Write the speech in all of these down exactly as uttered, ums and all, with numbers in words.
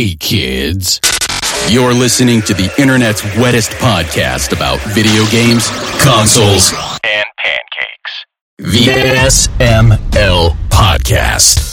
Hey, kids. You're listening to the internet's wettest podcast about video games, consoles, and pancakes. The S M L Podcast.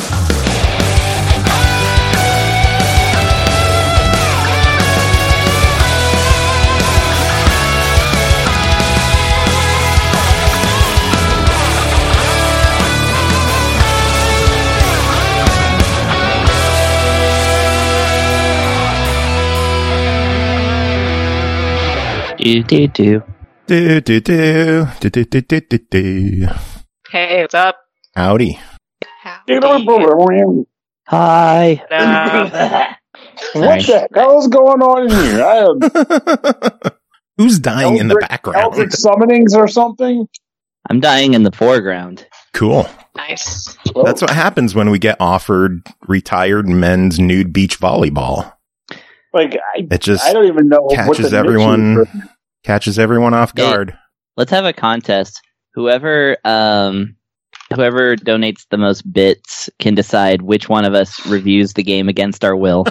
Do do do do do do do do do do do do. Hey, what's up? Howdy. Howdy. Hi. Uh, What the hell is going on in here? I have Who's dying in the Eldritch- background? Eldritch summonings or something? I'm dying in the foreground. Cool. nice. Well, That's what happens when we get offered retired men's nude beach volleyball. like I, It just I don't even know what catches the everyone niche is. catches everyone off Hey. guard. Let's have a contest. Whoever um whoever donates the most bits can decide which one of us reviews the game against our will.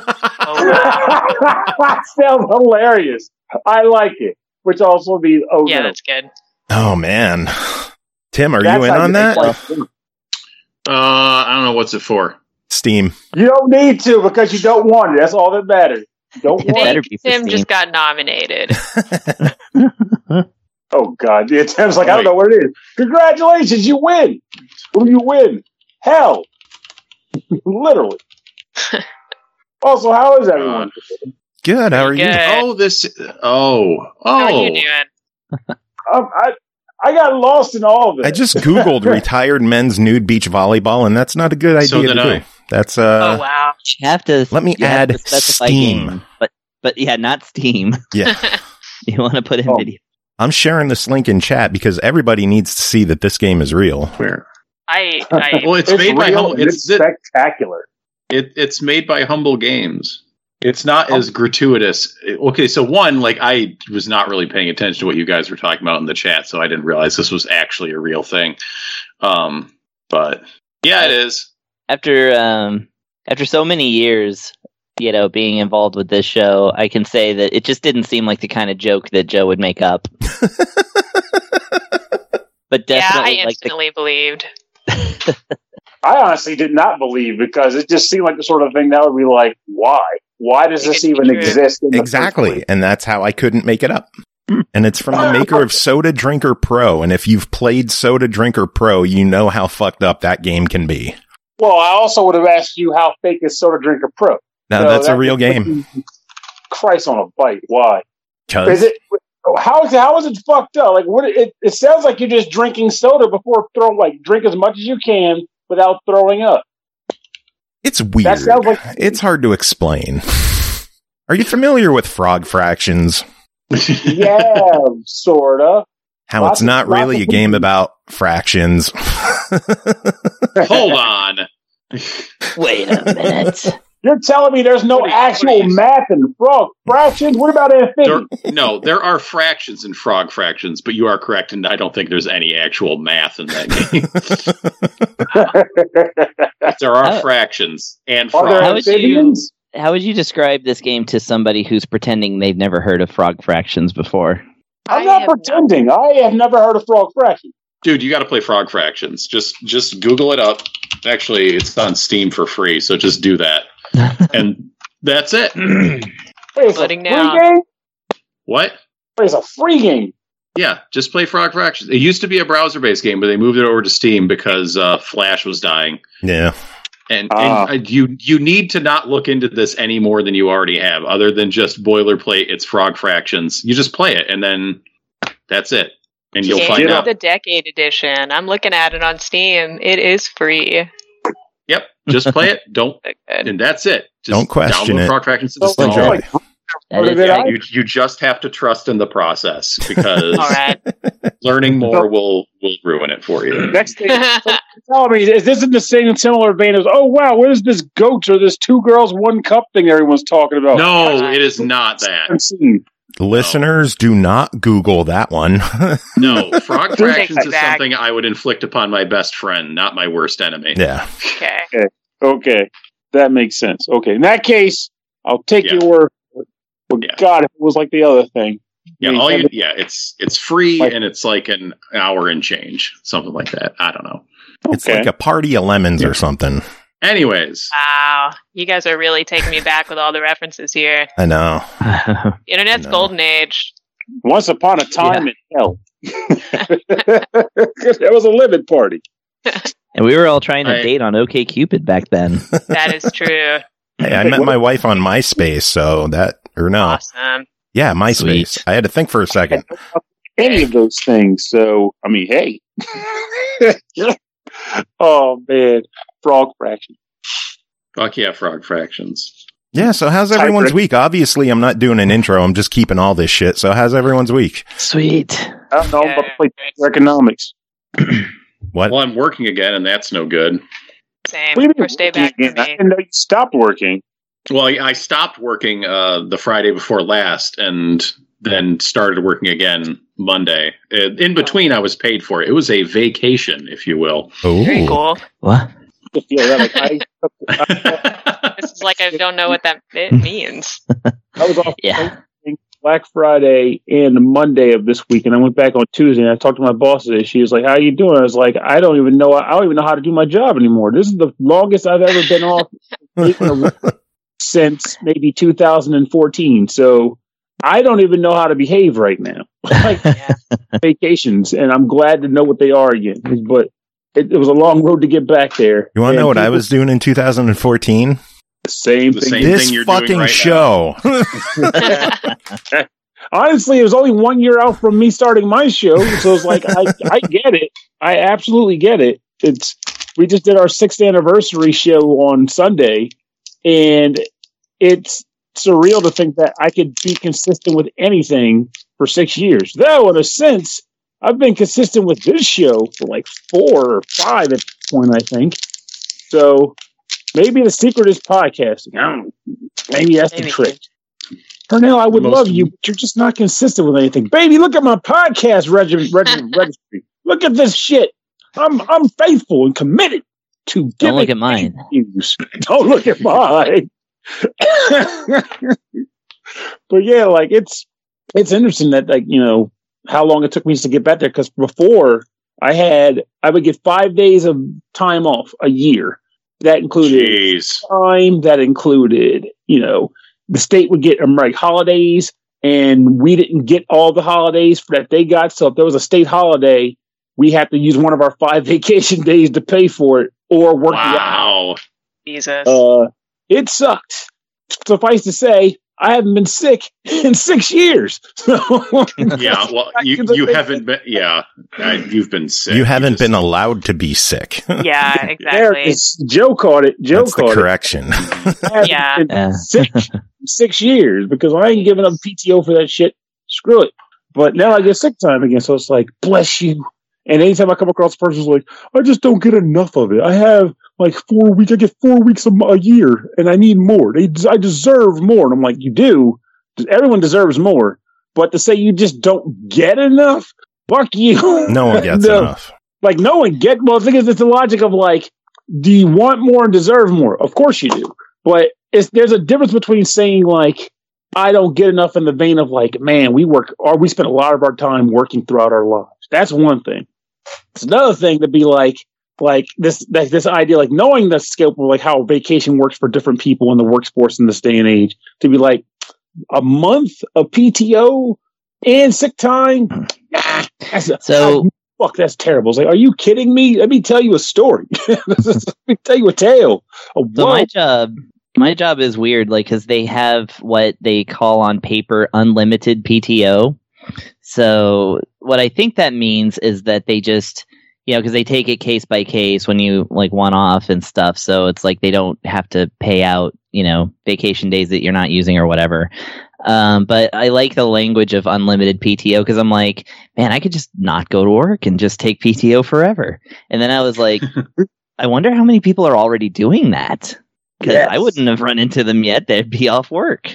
That sounds hilarious. I like it. Which also means oh Yeah, no. that's good. Oh man. Tim, are That's you in how on that? make fun. Uh, I don't know what's it for. Steam. You don't need to because you don't want it. That's all that matters. You don't It want better it. be for Tim Steam. just got nominated. Oh God. Yeah, Tim's like, I don't know what it is. Congratulations, you win. What do you win? Hell. Literally. Also, how is everyone? Good. How are you? Good. Oh, this. Oh, How are oh. you doing? Um, I I got lost in all of it. I just Googled retired men's nude beach volleyball, and that's not a good idea So to did do. I. That's uh oh, wow. You have to Let me you have add to specify Steam. game, but but yeah, not Steam. yeah. You want to put in Oh. video. I'm sharing this link in chat because everybody needs to see that this game is real. Where? I, I, Well, it's, It's made by real Humble. and It's it's spectacular. it, it's made by Humble Games. It's not as gratuitous. Okay, so one, like I was not really paying attention to what you guys were talking about in the chat, so I didn't realize this was actually a real thing. Um, but yeah, it is. After um after so many years, you know, being involved with this show, I can say that it just didn't seem like the kind of joke that Joe would make up. But yeah, I definitely like the instantly believed. I honestly did not believe because it just seemed like the sort of thing that would be like, why? Why does this even True. exist? In the Exactly. first place? And that's how I couldn't make it up. And it's from the maker of Soda Drinker Pro. And if you've played Soda Drinker Pro, you know how fucked up that game can be. Well, I also would have asked you how fake is Soda Drinker Pro. Now, So that's a that- real game. Christ on a bite. Why? Is Because it? How is how is it fucked up? Like what? It, it sounds like you're just drinking soda before throwing. Like drink as much as you can without throwing up. it's weird. That sounds like- It's hard to explain. Are you familiar with frog fractions? Yeah, sorta. How Lots it's of- not lots really of a game people- about fractions. Hold on. wait a minute. You're telling me there's no What are you- actual what are you- math in frog fractions? What about There, amphibians? no, there are fractions in frog fractions, but you are correct, and I don't think there's any actual math in that game. There are How- fractions and Are there frogs. How would you- amphibians? How would you describe this game to somebody who's pretending they've never heard of frog fractions before? I'm I not have pretending. I have never heard of frog fractions. Dude, you got to play Frog Fractions. Just just Google it up. Actually, it's on Steam for free, so just do that. And that's it. Wait, it's a Floating free down. game? What? Wait, it's a free game. Yeah, just play Frog Fractions. It used to be a browser-based game, but they moved it over to Steam because uh, Flash was dying. Yeah. And, Ah. and uh, you you need to not look into this any more than you already have, other than just boilerplate. It's Frog Fractions. You just play it, and then that's it. And you'll Game find of out. the Decade Edition. I'm looking at it on Steam. It is free. Yep, just play it. Don't, So good. and that's it. Just Don't question download it. Frog Fractions to So, install. enjoy. like, That Or is did I- right. You you just have to trust in the process because All right. learning more will will ruin it for you. next thing, so tell me, is this in the same similar vein as, oh wow, what is this goat or this two girls, one cup thing everyone's talking about? No, it is not that. I've seen. Listeners, do not Google that one. No, Frog Take Fractions that is back. something I would inflict upon my best friend, not my worst enemy. yeah. Okay. Okay. That makes sense. Okay. In that case, I'll take Yeah. your word. But Yeah. God, if it was like the other thing. Yeah, I mean, all you, every- yeah, it's it's free Like- and it's like an hour and change, something like that. I don't know. It's okay. like a party of lemons or something. Anyways, Wow, you guys are really taking me back with all the references here. I know. Internet's No. golden age. Once upon a time in hell. There was a limit party. And we were all trying to I- date on OkCupid back then. That is true. Hey, I met my wife on MySpace, so that or no, Awesome. yeah, MySpace. Sweet. I had to think for a second. Any of those things. So, I mean, hey. Oh, man. Frog fraction. fuck yeah, Frog Fractions. Yeah. So how's everyone's Tiebreaker. week? Obviously, I'm not doing an intro. I'm just keeping all this shit. So how's everyone's week? Sweet. I don't know, I'm about to play economics. What? Well, I'm working again, and that's no good. Same. What do you mean First day working back for again? I me. didn't know you stopped working. Well, I, I stopped working uh, the Friday before last, and then started working again Monday. Uh, In between, I was paid for it. It was a vacation, if you will. Very Ooh. cool. What? I feel that, like, I, This is like I don't know what that it means. I was off Yeah. Black Friday and Monday of this week, and I went back on Tuesday and I talked to my boss today. She was like, "How you doing?" I was like, "I don't even know. I don't even know how to do my job anymore. This is the longest I've ever been off since maybe two thousand fourteen. So I don't even know how to behave right now, like Yeah. vacations. And I'm glad to know what they are again. But it, it was a long road to get back there. You want to And know what I people- was doing in two thousand fourteen? The same The thing. same This thing you're doing fucking right show. Honestly, it was only one year out from me starting my show, so it's like I, I get it. I absolutely get it. It's we just did our sixth anniversary show on Sunday, and it's surreal to think that I could be consistent with anything for six years. Though, in a sense, I've been consistent with this show for like four or five at this point, I think. So maybe the secret is podcasting. I don't know. Maybe that's the Maybe. trick. Pernell, I would Most- love you, but you're just not consistent with anything. Baby, look at my podcast regi- regi- registry. Look at this shit. I'm I'm faithful and committed to Don't giving look at mine. views. Don't look at mine. But yeah, like it's it's interesting that like you know how long it took me to get back there because before I had I would get five days of time off a year. That included Jeez. time. That included you know the state would get um, like holidays, and we didn't get all the holidays that they got. So if there was a state holiday, we had to use one of our five vacation days to pay for it or work the Wow. Jesus. uh, it sucked. Suffice to say, I haven't been sick in six years. So Yeah, well, you you haven't been. Yeah, uh, you've been sick. You haven't just- been allowed to be sick. yeah, There exactly. is- Joe caught it. Joe That's the caught correction. it. I haven't Yeah. been Yeah. sick in six years because I ain't giving up P T O for that shit. Screw it. But now I get sick time again, so it's like, bless you. And anytime I come across a person who's like, I just don't get enough of it. I have like four weeks. I get four weeks a, m- a year, and I need more. They, I deserve more. And I'm like, you do. Everyone deserves more. But to say you just don't get enough, fuck you. No one gets No. enough. Like no one get. Well, the thing is, it's the logic of like, do you want more and deserve more? Of course you do. But it's there's a difference between saying like, I don't get enough in the vein of like, man, we work or we spend a lot of our time working throughout our lives. That's one thing. It's another thing to be like, like this, like this idea, like knowing the scope of like how vacation works for different people in the workforce in this day and age, to be like a month of P T O and sick time. Nah, that's, So- ah, fuck, that's terrible. It's like, are you kidding me? Let me tell you a story. Let me tell you a tale. A So whoa. my job, my job is weird, like because they have what they call on paper unlimited P T O. So what I think that means is that they just, you know, because they take it case by case when you like one off and stuff. So it's like they don't have to pay out, you know, vacation days that you're not using or whatever. Um, but I like the language of unlimited P T O because I'm like, man, I could just not go to work and just take P T O forever. And then I was like, I wonder how many people are already doing that. Because Yes. I wouldn't have run into them yet. They'd be off work.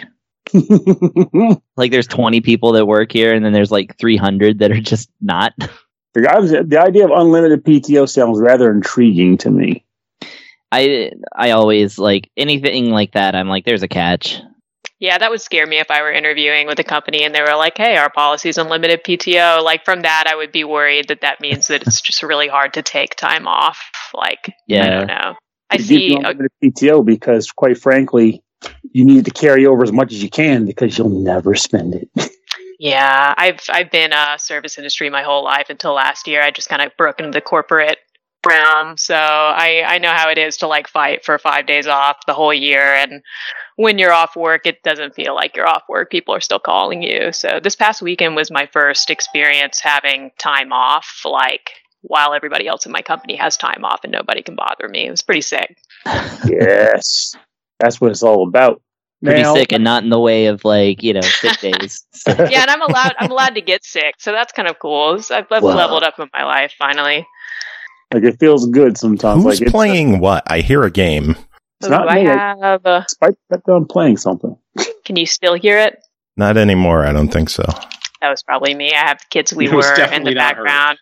Like there's twenty people that work here, and then there's like three hundred that are just not. The guy was- the idea of unlimited P T O sounds rather intriguing to me. I I always like anything like that. I'm like, there's a catch. Yeah, that would scare me if I were interviewing with a company and they were like, hey, our policy is unlimited P T O. Like, from that, I would be worried that that means that it's just really hard to take time off. Like, yeah. I don't know. I you see. A- P T O because, quite frankly, you need to carry over as much as you can because you'll never spend it. Yeah, I've I've been a service industry my whole life until last year. I just kind of broke into the corporate realm, so I, I know how it is to like fight for five days off the whole year, and when you're off work, it doesn't feel like you're off work. People are still calling you. So this past weekend was my first experience having time off, like while everybody else in my company has time off and nobody can bother me. It was pretty sick. Yes, that's what it's all about. Pretty now, sick and not in the way of like, you know, sick days. So. Yeah, and I'm allowed I'm allowed to get sick, so that's kind of cool. So I've, I've wow. leveled up in my life finally. Like, it feels good sometimes. Who's like playing what? I hear a game. It's not Ooh, I me. have. Uh, Spike got done playing something. can you still hear it? Not anymore. I don't think so. That was probably me. I have the kids we It was were in definitely the not her. background.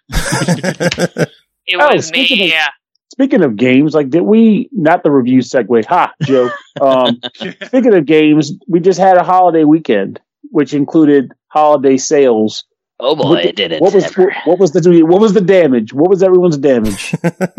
It Oh, was me. speaking of- Yeah. Speaking of games, like, did we, not the review segue, ha, Joe. Um, speaking of games, we just had a holiday weekend, which included holiday sales. Oh boy, What the- it did it. What was, what, what was the, what was the damage? What was everyone's damage?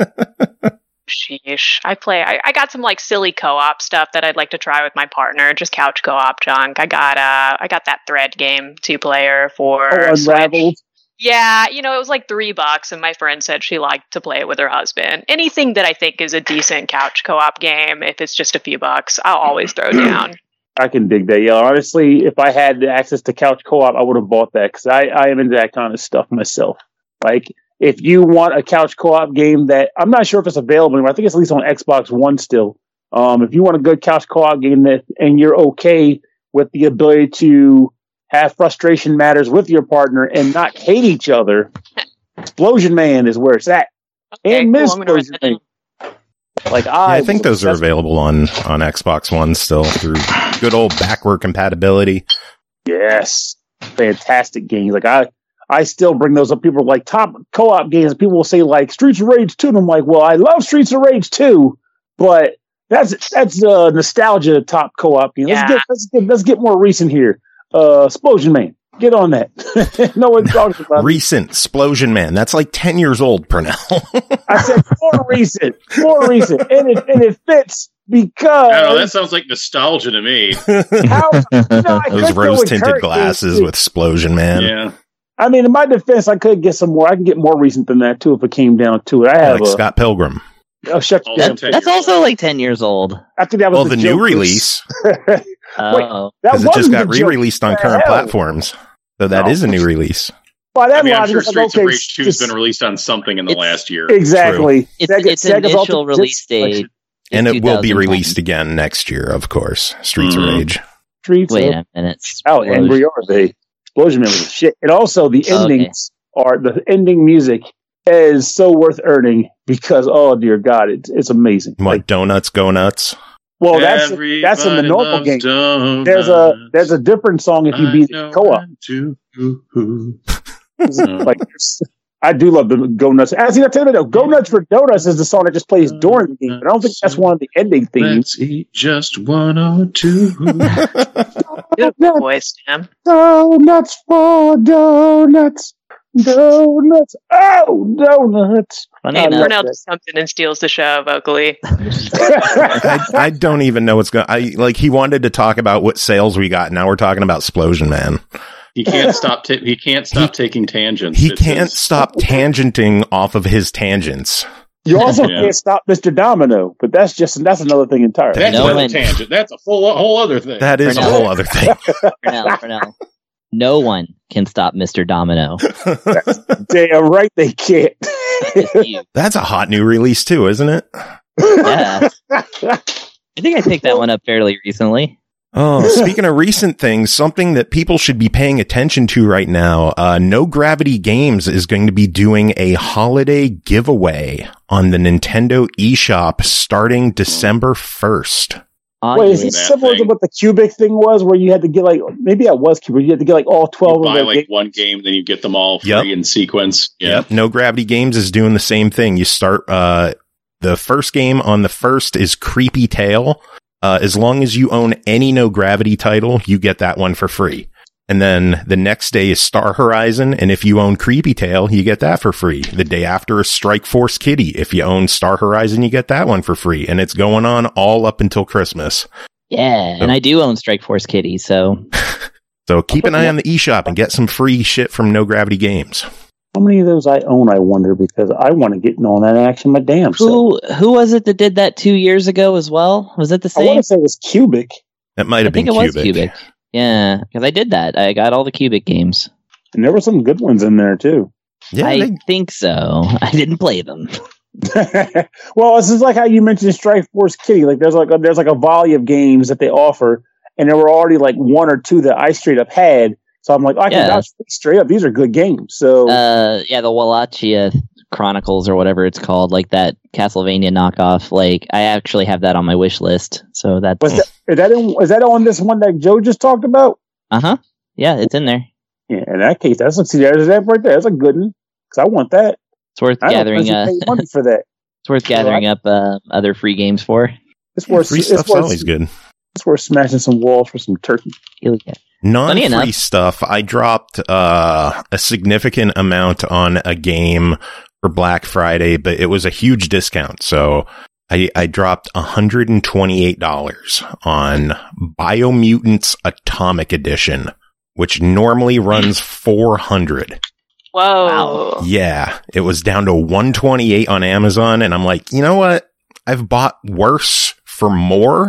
Sheesh. I play. I, I got some like silly co-op stuff that I'd like to try with my partner. Just couch co-op junk. I got uh, I got that Thread game two player for Oh, Switch. Unraveled. Yeah, you know, it was like three bucks, and my friend said she liked to play it with her husband. Anything that I think is a decent couch co-op game, if it's just a few bucks, I'll always throw down. I can dig that. Yeah, honestly, if I had access to couch co-op, I would have bought that because I, I am into that kind of stuff myself. Like, if you want a couch co-op game that I'm not sure if it's available anymore, I think it's at least on Xbox One still. Um, if you want a good couch co-op game that and you're okay with the ability to have frustration matters with your partner and not hate each other, Explosion Man is where it's at. Okay, and cool, Miss I'm gonna write Explosion that Man. down. Like, Yeah, I, I think those are available on, on Xbox One still through good old backward compatibility. Yes, fantastic games. Like, I, I still bring those up. People are like, top co-op games. People will say like Streets of Rage two, and I'm like, well, I love Streets of Rage two, but that's that's uh, nostalgia top co-op game. Let's Yeah. get let's get let's get more recent here. Uh, Explosion Man, get on that. No one talks about it. Recent Explosion Man. That's like ten years old, Purnell. I said more recent, more recent, and it and it fits because I don't know. That sounds like nostalgia to me. how you know, I Those could go rose with tinted Kurt glasses is- with Explosion Man. Yeah. I mean, in my defense, I could get some more. I can get more recent than that too if it came down to it. I have Like a. Scott Pilgrim. Oh, shut your Also damn ten That's years also old. like ten years old. I think that was Well, the new joke. release, Oh, That because it just wasn't got the joke. re-released on What the current hell? platforms. So that Oh. is a new release. By that I mean, I'm logic, sure it's like, Streets okay, of Rage two has just- been released on something in the It's- last year. Exactly. its Sega- its Sega's initial Ultimate release Disc date, And is it will be two thousand one. released again next year, of course. Streets Mhm. of Rage. Streets Wait of- a minute. How Explosion. angry are they? Explosion Man was a shit. And also, the Okay. endings are the ending music is so worth earning because, oh dear God, it's it's amazing. What, Like, Donuts Go Nuts? well, that's that's in the Everybody normal loves game. donuts. There's a there's a different song if you I beat know it co-op. when to- Like, I do love the Go Nuts. Actually, I tell you though, Go Nuts for Donuts is the song that just plays during the game, but I don't think that's one of the ending themes. Let's eat just one or two. Good boy, Sam. Donuts for donuts, donuts. Oh, donuts! Funny I enough, love Purnell that. just comes in and steals the show vocally. I, I don't even know what's going. I like he wanted to talk about what sales we got. Now we're talking about Explosion Man. He can't stop. Ta- he can't stop taking tangents. He It's can't his- stop tangenting off of his tangents. You also Yeah. can't stop Mister Domino, but that's just that's another thing entirely. That's No not one- a tangent. That's a full whole other thing. That is a Purnell. whole other thing. Purnell, Purnell. No one can stop Mister Domino. Damn right they can't. It's you. That's a hot new release too, isn't it? Yeah. I think I picked that one up fairly recently. Oh, speaking of recent things, something that people should be paying attention to right now, uh, No Gravity Games is going to be doing a holiday giveaway on the Nintendo eShop starting December first. Oh, Wait, is yeah. it that similar to thing. what the Cubic thing was, where you had to get like maybe that was Cubic, you had to get like all twelve You of buy them. like one game, then you get them all free Yep. in sequence. Yeah. Yep. No Gravity Games is doing the same thing. You start, uh, the first game on the first is Creepy Tale. Uh, as long as you own any No Gravity title, you get that one for free. And then the next day is Star Horizon, and if you own Creepy Tale, you get that for free. The day after is Strike Force Kitty. If you own Star Horizon, you get that one for free. And it's going on all up until Christmas. Yeah, so, and I do own Strike Force Kitty, so... so keep an eye on the eShop and get some free shit from No Gravity Games. How many of those I own, I wonder, because I want to get in on that action my damn self. Who, who was it that did that two years ago as well? Was it the same? I want to say it was Cubic. That might have I been think it Cubic. was Cubic. Yeah, because I did that. I got all the Cubic games. And there were some good ones in there, too. Yeah, I they... think so. I didn't play them. Well, this is like how you mentioned Strike Force Kitty. Like there's like a, there's like a volley of games that they offer, and there were already like one or two that I straight up had. So I'm like, I can Yeah. vouch straight up. These are good games. So Uh, yeah, the Wallachia Chronicles or whatever it's called, like that Castlevania knockoff. Like, I actually have that on my wish list. So that's was that, is that in, is that on this one that Joe just talked about? uh huh. Yeah, it's in there. Yeah, in that case, that's see there's that right there. That's a good one because I want that. It's worth I gathering. don't Uh, pay money for that. it's worth gathering up uh, other free games for. It's Yeah, worth free it's stuff's worth, always good. It's worth smashing some walls for some turkey. Yeah. Non-free enough. stuff, I dropped uh, a significant amount on a game for Black Friday, but it was a huge discount. So I, I dropped one hundred twenty-eight dollars on Biomutants Atomic Edition, which normally runs four hundred dollars. Whoa. Wow. Yeah, it was down to one hundred twenty-eight dollars on Amazon, and I'm like, you know what? I've bought worse for more.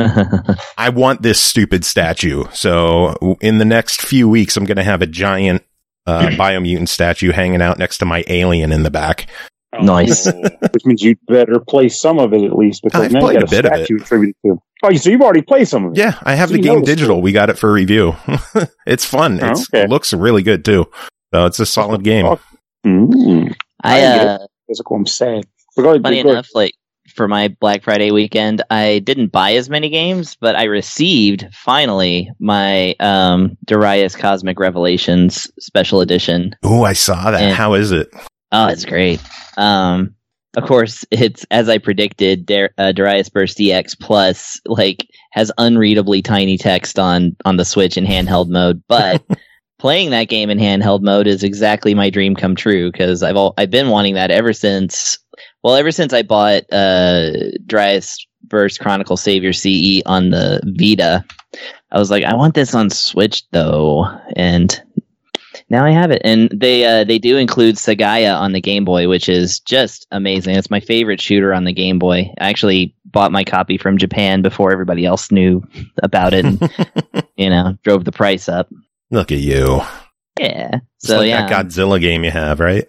I want this stupid statue. So in the next few weeks, I'm going to have a giant uh, Biomutant statue hanging out next to my alien in the back. Nice. Which means you better play some of it at least because I've now you played got a bit of statue attributed to. Oh, so you've already played some of it? Yeah, I have So the you game know it's digital. cool. We got it for review. It's fun. Oh, It's, okay. It looks really good too. So it's a solid game. Mm. I I get uh, Physical, I'm sad. But go ahead, funny go ahead. enough, like for my Black Friday weekend, I didn't buy as many games, but I received finally my um, Darius Cosmic Revelations Special Edition. Oh, I saw that. And- How is it? Oh, it's great. Um, of course, it's as I predicted. Dar- uh, Darius Burst D X Plus like has unreadably tiny text on on the Switch in handheld mode, but playing that game in handheld mode is exactly my dream come true because I've all, I've been wanting that ever since. Well, ever since I bought uh, Darius Burst Chronicle Savior C E on the Vita, I was like, I want this on Switch though, and now I have it. And they uh, they do include Sagaya on the Game Boy, which is just amazing. It's my favorite shooter on the Game Boy. I actually bought my copy from Japan before everybody else knew about it, and you know, drove the price up. Look at you. Yeah. It's So like yeah. that Godzilla game you have, right?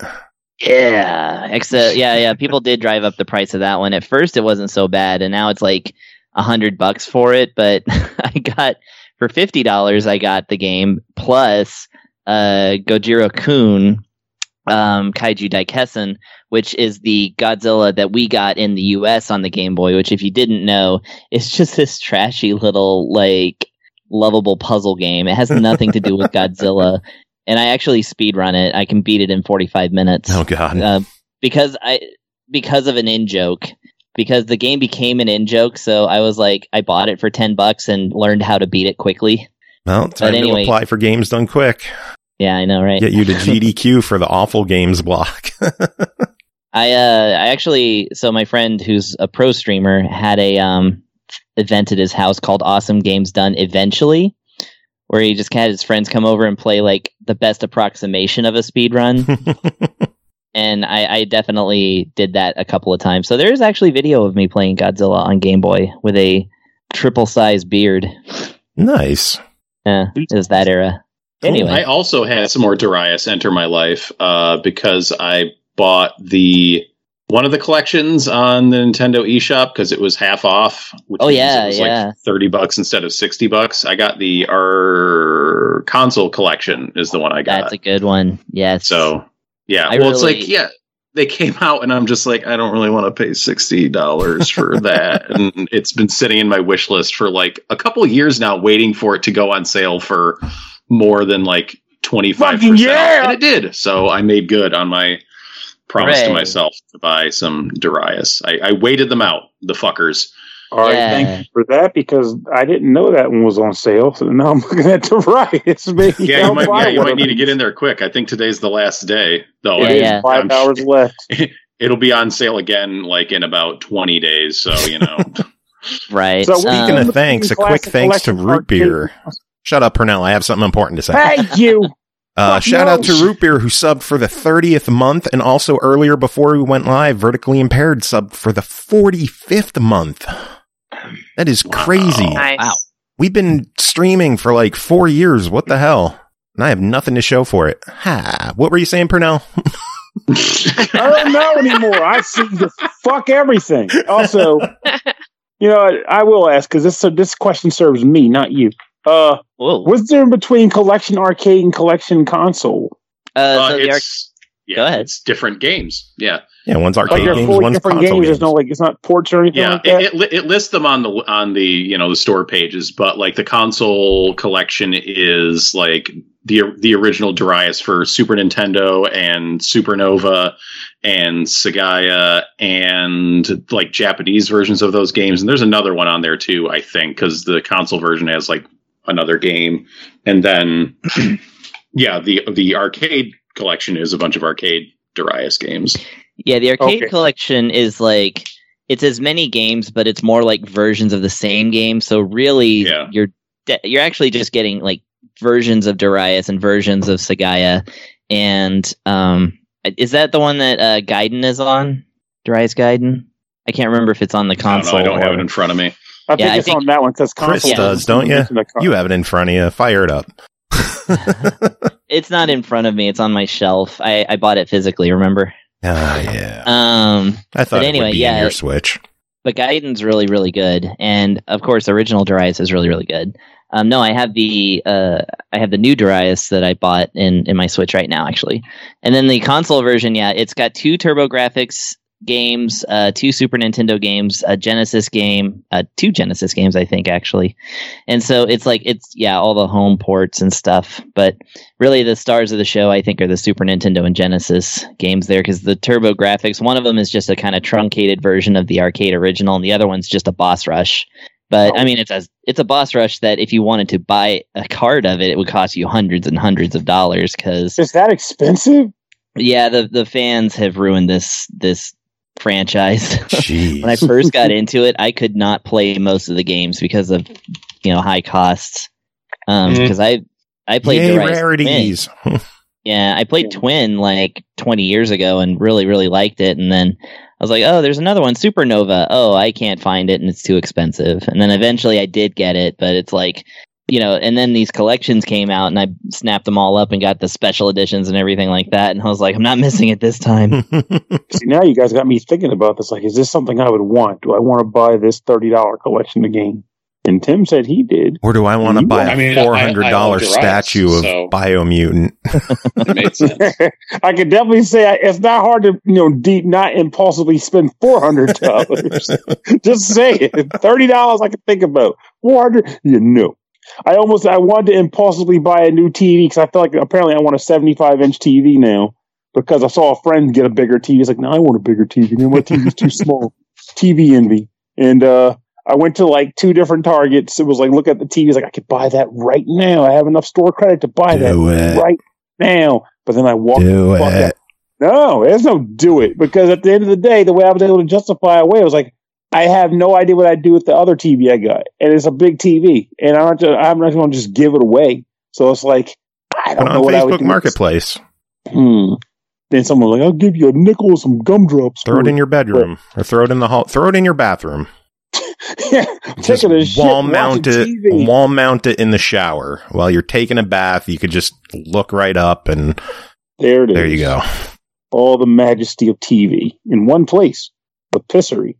Yeah, except yeah, yeah. People did drive up the price of that one. At first, it wasn't so bad, and now it's like a hundred bucks for it. But I got for fifty dollars, I got the game plus uh, Gojira Kun um, Kaiju Daikessen, which is the Godzilla that we got in the U S on the Game Boy. Which, if you didn't know, is just this trashy little like lovable puzzle game. It has nothing to do with Godzilla. And I actually speedrun it. I can beat it in forty-five minutes. Oh god. Uh, because I because of an in joke. Because the game became an in joke, so I was like, I bought it for ten bucks and learned how to beat it quickly. Well, time anyway- to apply for games done quick. Yeah, I know, right? Get you to G D Q for the awful games block. I uh, I actually, so my friend who's a pro streamer had a um event at his house called Awesome Games Done Eventually, where he just had his friends come over and play like the best approximation of a speed run. And I, I definitely did that a couple of times. So there's actually video of me playing Godzilla on Game Boy with a triple size beard. Nice. Yeah, it was that era. Anyway, I also had some more Darius enter my life uh, because I bought the one of the collections on the Nintendo eShop because it was half off. Which Oh, means yeah, it was yeah. like thirty bucks instead of sixty bucks. I got the our console collection is the one I got. that's a good one. Yes. So yeah, I well, it's really- like yeah, they came out and I'm just like I don't really want to pay sixty dollars for that, and it's been sitting in my wish list for like a couple of years now, waiting for it to go on sale for more than like twenty five Fucking percent, yeah! and it did. So I made good on my promised Hooray. to myself to buy some Darius. I, I waited them out, the fuckers. All right, Yeah. thank you for that, because I didn't know that one was on sale. So now I'm looking at the Darius. Maybe Yeah, you I'll might, buy yeah, you one might of need to these. get in there quick. I think today's the last day, though. Yeah, It is yeah. five I'm- hours left. It'll be on sale again, like in about twenty days. So you know, Right. So Speaking Um, of thanks, a quick Classic thanks to collection Root Beer. arcade. Shut up, Purnell. I have something important to say. Thank you. Uh, Fuck shout no. out to Root Beer, who subbed for the thirtieth month, and also earlier before we went live, Vertically Impaired subbed for the forty-fifth month. That is crazy. Nice. Wow. We've been streaming for like four years. What the hell? And I have nothing to show for it. Ha! What were you saying, Purnell? I don't know anymore. I see the fuck everything. Also, you know, I, I will ask, because this so this question serves me, not you. Uh, Whoa. what's there in between collection arcade and collection console? Uh, uh, so the arc- it's yeah, Go ahead. it's different games. Yeah, Yeah, one's Like arcade they're games, fully one's different console games. games. There's no like, it's not ports or anything yeah. like that. It, it, li- it lists them on the on the you know the store pages, but like the console collection is like the the original Darius for Super Nintendo and Supernova and Sagaya and like Japanese versions of those games. And there's another one on there too, I think, because the console version has like another game. And then yeah, the the arcade collection is a bunch of arcade Darius games. Yeah, the arcade Okay. collection is like it's as many games, but it's more like versions of the same game. So really, Yeah. you're de- you're actually just getting like versions of Darius and versions of Sagaya. And um, is that the one that uh, Gaiden is on? Darius Gaiden? I can't remember if it's on the I don't know. console. I don't have or- it in front of me. I think Yeah, I it's think- on that one because Chris console does, don't you? you? You have it in front of you. Fire it up. It's not in front of me. It's on my shelf. I, I bought it physically. Remember? Ah, yeah. Um, I thought but it anyway, would be yeah. in your Switch. but Gaiden's really, really good, and of course, original Darius is really, really good. Um, no, I have the uh, I have the new Darius that I bought in in my Switch right now, actually, and then the console version. Yeah, it's got two TurboGrafx games, uh, two Super Nintendo games, a Genesis game, uh, two Genesis games, I think, actually. And so it's like, it's, yeah, all the home ports and stuff. But really, the stars of the show, I think, are the Super Nintendo and Genesis games there, because the TurboGrafx, one of them is just a kind of truncated version of the arcade original, and the other one's just a boss rush. But I mean, it's a it's a boss rush that if you wanted to buy a card of it, it would cost you hundreds and hundreds of dollars. Because Is that expensive? yeah, the the fans have ruined this this franchise. Jeez. When I first got into it, I could not play most of the games because of, you know, high costs. Um, Mhm. because I I played Yay, Darius rarities. Twin. Yeah, I played Yeah. Twin like twenty years ago and really really liked it, and then I was like, oh, there's another one, Supernova. Oh, I can't find it and it's too expensive. And then eventually I did get it, but it's like, you know, and then these collections came out and I snapped them all up and got the special editions and everything like that. And I was like, I'm not missing it this time. See, now you guys got me thinking about this. Like, is this something I would want? Do I want to buy this thirty dollars collection of game? And Tim said he did. Or do I want to You- buy a I mean, I- four hundred dollars I love Darius, statue of so- Biomutant? It made sense. I could definitely say I, it's not hard to, you know, deep, not impulsively spend four hundred dollars. Just say it. thirty dollars I can think about. four hundred dollars, you know. I almost, I wanted to impulsively buy a new T V because I feel like apparently I want a seventy-five inch T V now because I saw a friend get a bigger T V. He's like, no, I want a bigger T V. No, my T V's too small. T V envy. And, uh, I went to like two different Targets. It was like, look at the T V. It's like, I could buy that right now. I have enough store credit to buy that Do it. right now. But then I walked Do the fuck it. out. No, there's no do it. Because at the end of the day, the way I was able to justify away, I was like, I have no idea what I'd do with the other T V I got. And it's a big T V. And I'm not, just, I'm not going to just give it away. So it's like, I don't Put know on what I would Facebook do. Marketplace. Hmm. Then someone was like, I'll give you a nickel and some gumdrops. Throw it for in your bedroom or throw it in the hall. Throw it in your bathroom. Yeah, Just taking a shit, wall watching mount it. T V. Wall mount it in the shower while you're taking a bath. You could just look right up, and There it is. there you go. All the majesty of T V in one place. The pissery.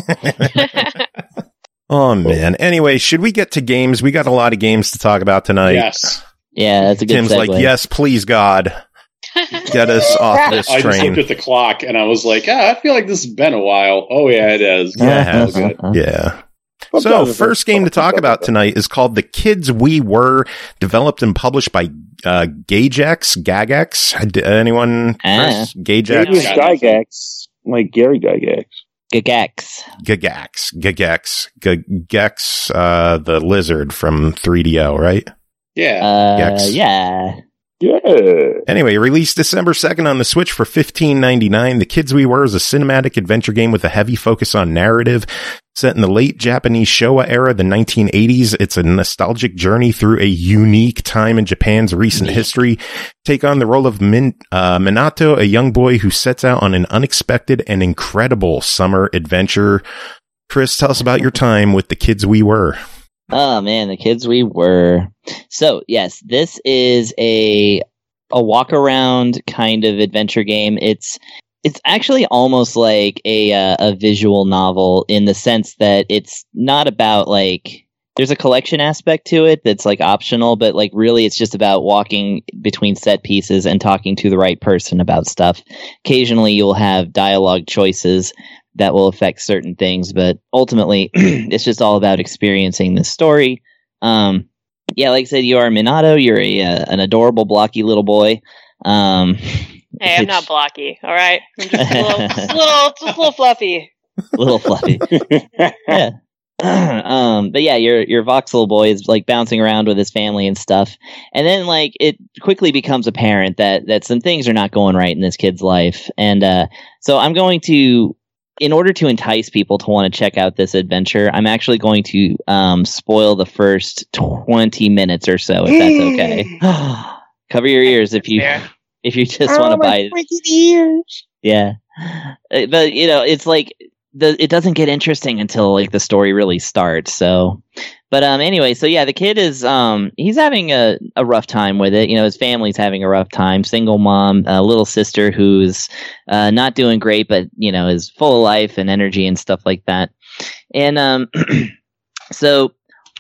Oh man. Anyway, should we get to games? We got a lot of games to talk about tonight. Yes. Yeah, that's a good Tim's segue. like, yes, please, God, get us off this I just train. looked at the clock and I was like, ah, I feel like this has been a while. Oh, yeah, it is. Yeah, it has. Oh, good. Yeah. So, first game to talk about tonight is called The Kids We Were, developed and published by uh, Gagex. Gagex? D- Anyone? Ah. Gagex? Maybe it's Gygax, like Gary Gygax. Gagax. Gagax. Gagax. Gagax, uh, the lizard from three D O, right? Yeah. Uh, Gex. yeah. Yeah. Anyway, released December second on the Switch for fifteen ninety-nine. The Kids We Were is a cinematic adventure game with a heavy focus on narrative. Set in the late Japanese Showa era, the nineteen eighties, it's a nostalgic journey through a unique time in Japan's recent history. Take on the role of Min, uh, Minato, a young boy who sets out on an unexpected and incredible summer adventure. Chris, tell us about your time with The Kids We Were. Oh man, The Kids We Were. So yes, this is a a walk around kind of adventure game. It's it's actually almost like a uh, a visual novel in the sense that it's not about like there's a collection aspect to it that's like optional, but like really it's just about walking between set pieces and talking to the right person about stuff. Occasionally you'll have dialogue choices that will affect certain things, but ultimately it's just all about experiencing the story. Um, yeah, like I said, you are Minato. You're a uh, an adorable, blocky little boy. Um, Hey, I'm not blocky, all right? I'm just a little, just a little, just a little fluffy. little fluffy. Yeah. um, but yeah, your your voxel boy is like bouncing around with his family and stuff, and then like it quickly becomes apparent that that some things are not going right in this kid's life, and uh, so I'm going to. In order to entice people to want to check out this adventure, I'm actually going to um, spoil the first twenty minutes or so, if that's okay. Cover your ears if you Fair. if you just want to buy it. ears. Yeah, Uh, but you know, it's like the it doesn't get interesting until like the story really starts. So, but um, anyway, so yeah, the kid is um he's having a, a rough time with it. You know, his family's having a rough time. Single mom, a little sister who's uh, not doing great, but you know is full of life and energy and stuff like that. And um, so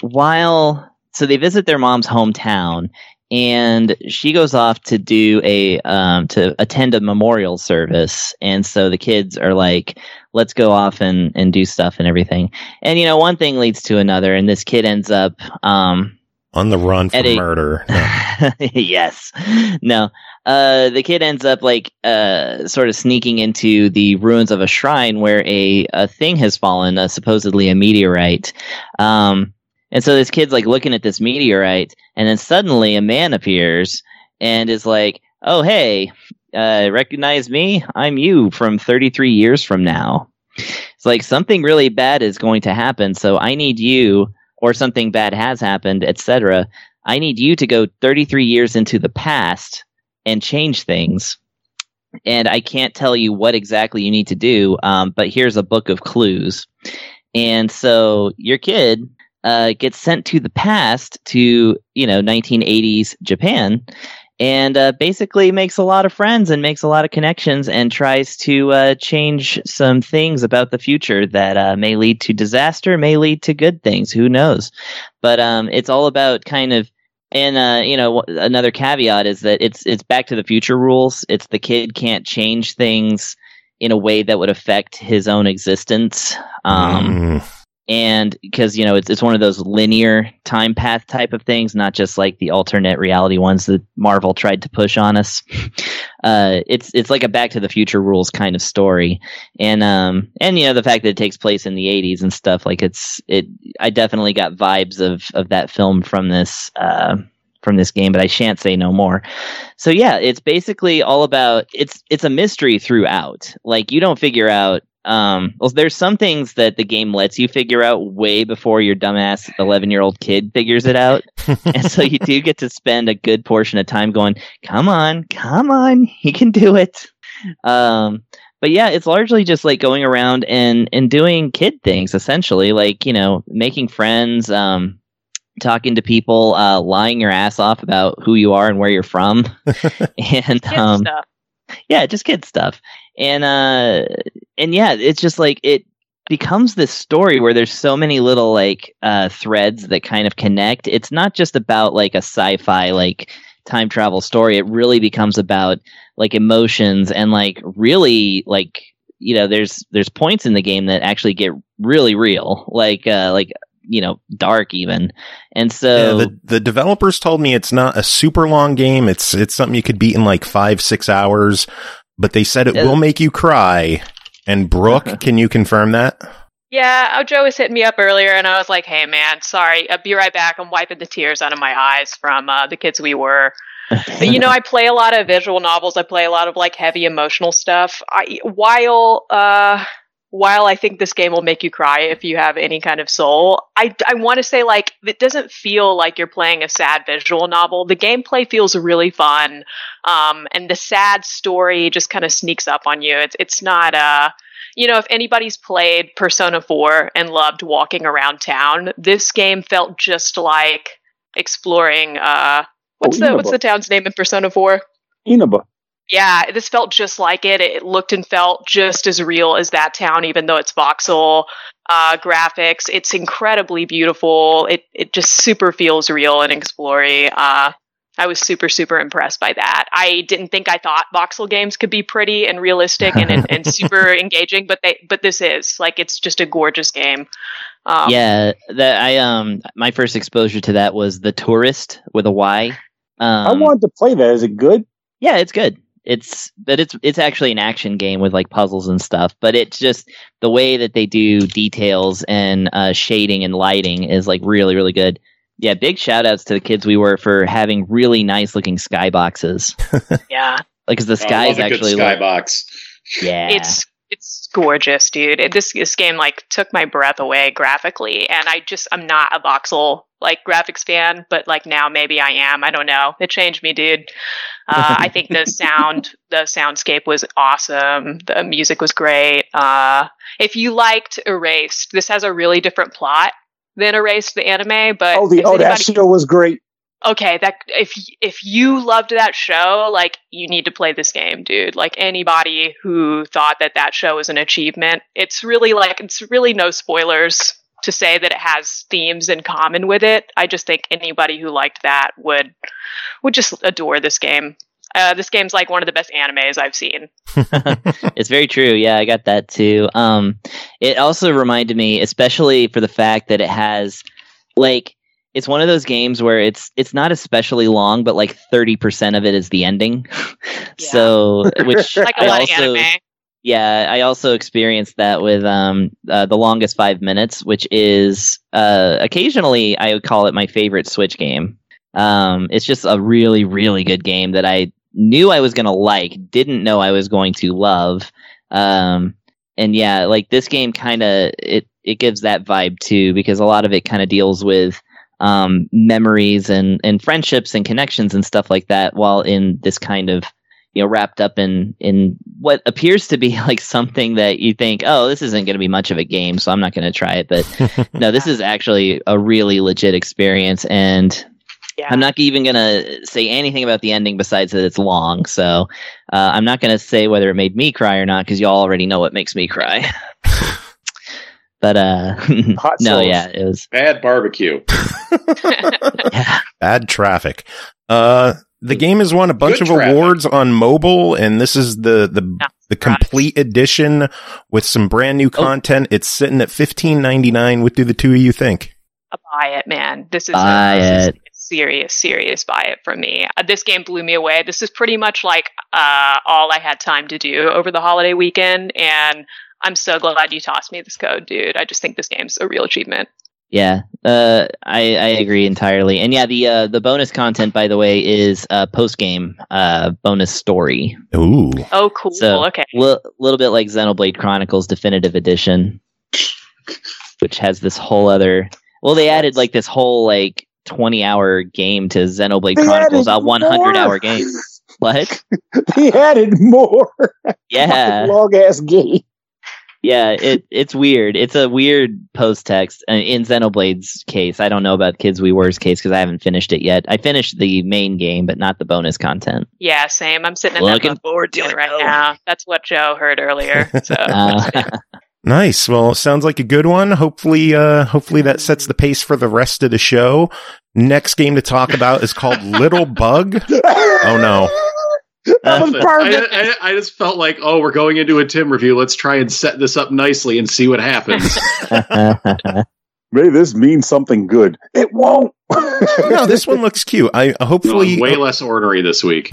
while so they visit their mom's hometown. And she goes off to do a um, to attend a memorial service, and so the kids are like, "Let's go off and, and do stuff and everything." And you know, one thing leads to another, and this kid ends up um, On the run from At a- murder. No. yes, no. Uh, the kid ends up like uh, sort of sneaking into the ruins of a shrine where a, a thing has fallen, uh, supposedly a meteorite. Um, And so this kid's like looking at this meteorite, and then suddenly a man appears and is like, "Oh, hey, uh, recognize me? I'm you from thirty-three years from now." It's like something really bad is going to happen, so I need you, or something bad has happened, et cetera. I need you to go thirty-three years into the past and change things. And I can't tell you what exactly you need to do, um, but here's a book of clues. And so your kid uh, gets sent to the past to, you know, nineteen eighties Japan, and uh, basically makes a lot of friends and makes a lot of connections and tries to uh, change some things about the future that uh, may lead to disaster, may lead to good things. Who knows? But um, it's all about kind of, and uh, you know, another caveat is that it's it's Back to the Future rules. It's the kid can't change things in a way that would affect his own existence. Um, Mm. And because, you know, it's it's one of those linear time path type of things, not just like the alternate reality ones that Marvel tried to push on us. Uh, it's it's like a Back to the Future rules kind of story, and um and you know the fact that it takes place in the eighties and stuff, like it's it. I definitely got vibes of of that film from this uh from this game, but I shan't say no more. So yeah, it's basically all about it's it's a mystery throughout. Like you don't figure out. Um, well, there's some things that the game lets you figure out way before your dumbass eleven-year-old kid figures it out. And so you do get to spend a good portion of time going, come on, come on, he can do it. Um, but yeah, it's largely just like going around and, and doing kid things, essentially, like, you know, making friends, um, talking to people, uh, lying your ass off about who you are and where you're from. and Kid um, stuff. yeah, just kid stuff. And uh and yeah, it's just like it becomes this story where there's so many little like uh threads that kind of connect. It's not just about like a sci-fi like time travel story. It really becomes about like emotions and like really like you know, there's there's points in the game that actually get really real, like uh, like you know, dark even. And so yeah, the, the developers told me it's not a super long game. It's it's something you could beat in like five six hours, but they said it uh, will make you cry. And Brooke, can you confirm that? Yeah, oh, Joe was hitting me up earlier, and I was like, hey, man, sorry, I'll be right back. I'm wiping the tears out of my eyes from uh, The Kids We Were. But, you know, I play a lot of visual novels. I play a lot of, like, heavy emotional stuff. I, while uh, while I think this game will make you cry if you have any kind of soul, I, I want to say, like, it doesn't feel like you're playing a sad visual novel. The gameplay feels really fun, um, and the sad story just kind of sneaks up on you. It's, it's not... Uh, You know, if anybody's played Persona four and loved walking around town, this game felt just like exploring, uh, what's oh, the what's the town's name in Persona four? Inaba. Yeah, this felt just like it. It looked and felt just as real as that town, even though it's voxel uh, graphics. It's incredibly beautiful. It it just super feels real and explory. Uh, I was super, super impressed by that. I didn't think I thought voxel games could be pretty and realistic and, and, and super engaging, but they, but this is like, it's just a gorgeous game. Um, yeah, that I um my first exposure to that was The Tourist with a Y. Um, I wanted to play that. Is it good? Yeah, it's good. It's but it's it's actually an action game with like puzzles and stuff. But it's just the way that they do details and uh, shading and lighting is like really, really good. Yeah, big shout outs to The Kids We Were for having really nice looking skyboxes. Yeah. Like, cause the sky is actually skybox. Yeah. It's it's gorgeous, dude. It, this this game like took my breath away graphically, and I just I'm not a voxel like graphics fan, but like now maybe I am. I don't know. It changed me, dude. Uh, I think the sound the soundscape was awesome. The music was great. Uh, if you liked Erased, this has a really different plot than Erased, the anime, but oh, the, oh that show was great. Okay, that if if you loved that show, like you need to play this game, dude. Like anybody who thought that that show was an achievement, it's really like it's really no spoilers to say that it has themes in common with it. I just think anybody who liked that would would just adore this game. Uh, this game's like one of the best animes I've seen. It's very true. Yeah, I got that too. Um, it also reminded me, especially for the fact that it has, like, it's one of those games where it's it's not especially long, but like thirty percent of it is the ending. Yeah. So, which like a I lot also, of anime. Yeah, I also experienced that with um uh, The Longest Five Minutes, which is uh occasionally I would call it my favorite Switch game. Um, it's just a really, really good game that I knew I was going to like, didn't know I was going to love. Um, and yeah, like this game kind of, it, it gives that vibe too, because a lot of it kind of deals with um, memories and, and friendships and connections and stuff like that, while in this kind of, you know, wrapped up in, in what appears to be like something that you think, oh, this isn't going to be much of a game, so I'm not going to try it. But no, this is actually a really legit experience. And yeah. I'm not even going to say anything about the ending besides that it's long. So uh, I'm not going to say whether it made me cry or not, because you all already know what makes me cry. But uh, no, yeah, it was bad barbecue. Yeah. Bad traffic. Uh, the game has won a bunch Good of traffic. awards on mobile, and this is the the, No, the complete edition with some brand new content. Oh. It's sitting at fifteen ninety-nine. What do the two of you think? Buy it, man. This is Buy a, this it. is a serious, serious buy it from me. Uh, this game blew me away. This is pretty much like uh, all I had time to do over the holiday weekend, and I'm so glad you tossed me this code, dude. I just think this game's a real achievement. Yeah, uh, I, I agree entirely. And yeah, the uh, the bonus content, by the way, is a post game uh, bonus story. Ooh. Oh, cool. So, okay. A li- little bit like Xenoblade Chronicles Definitive Edition, which has this whole other. Well, they added like this whole like twenty hour game to Xenoblade They Chronicles, a added one hundred hour more. game. What? He added more. Yeah. Long ass game. Yeah, it it's weird. It's a weird post text. In Xenoblade's case, I don't know about Kids We Were's case because I haven't finished it yet. I finished the main game, but not the bonus content. Yeah, same. I'm sitting in Looking that forward to mode it right though. now. That's what Joe heard earlier. So Uh, Nice. Well, sounds like a good one. Hopefully, uh, hopefully that sets the pace for the rest of the show. Next game to talk about is called Little Bug. Oh no. That was perfect. I, I, I just felt like, oh, we're going into a Tim review. Let's try and set this up nicely and see what happens. May this mean something good. It won't. No, this one looks cute. I hopefully no, way less ornery this week.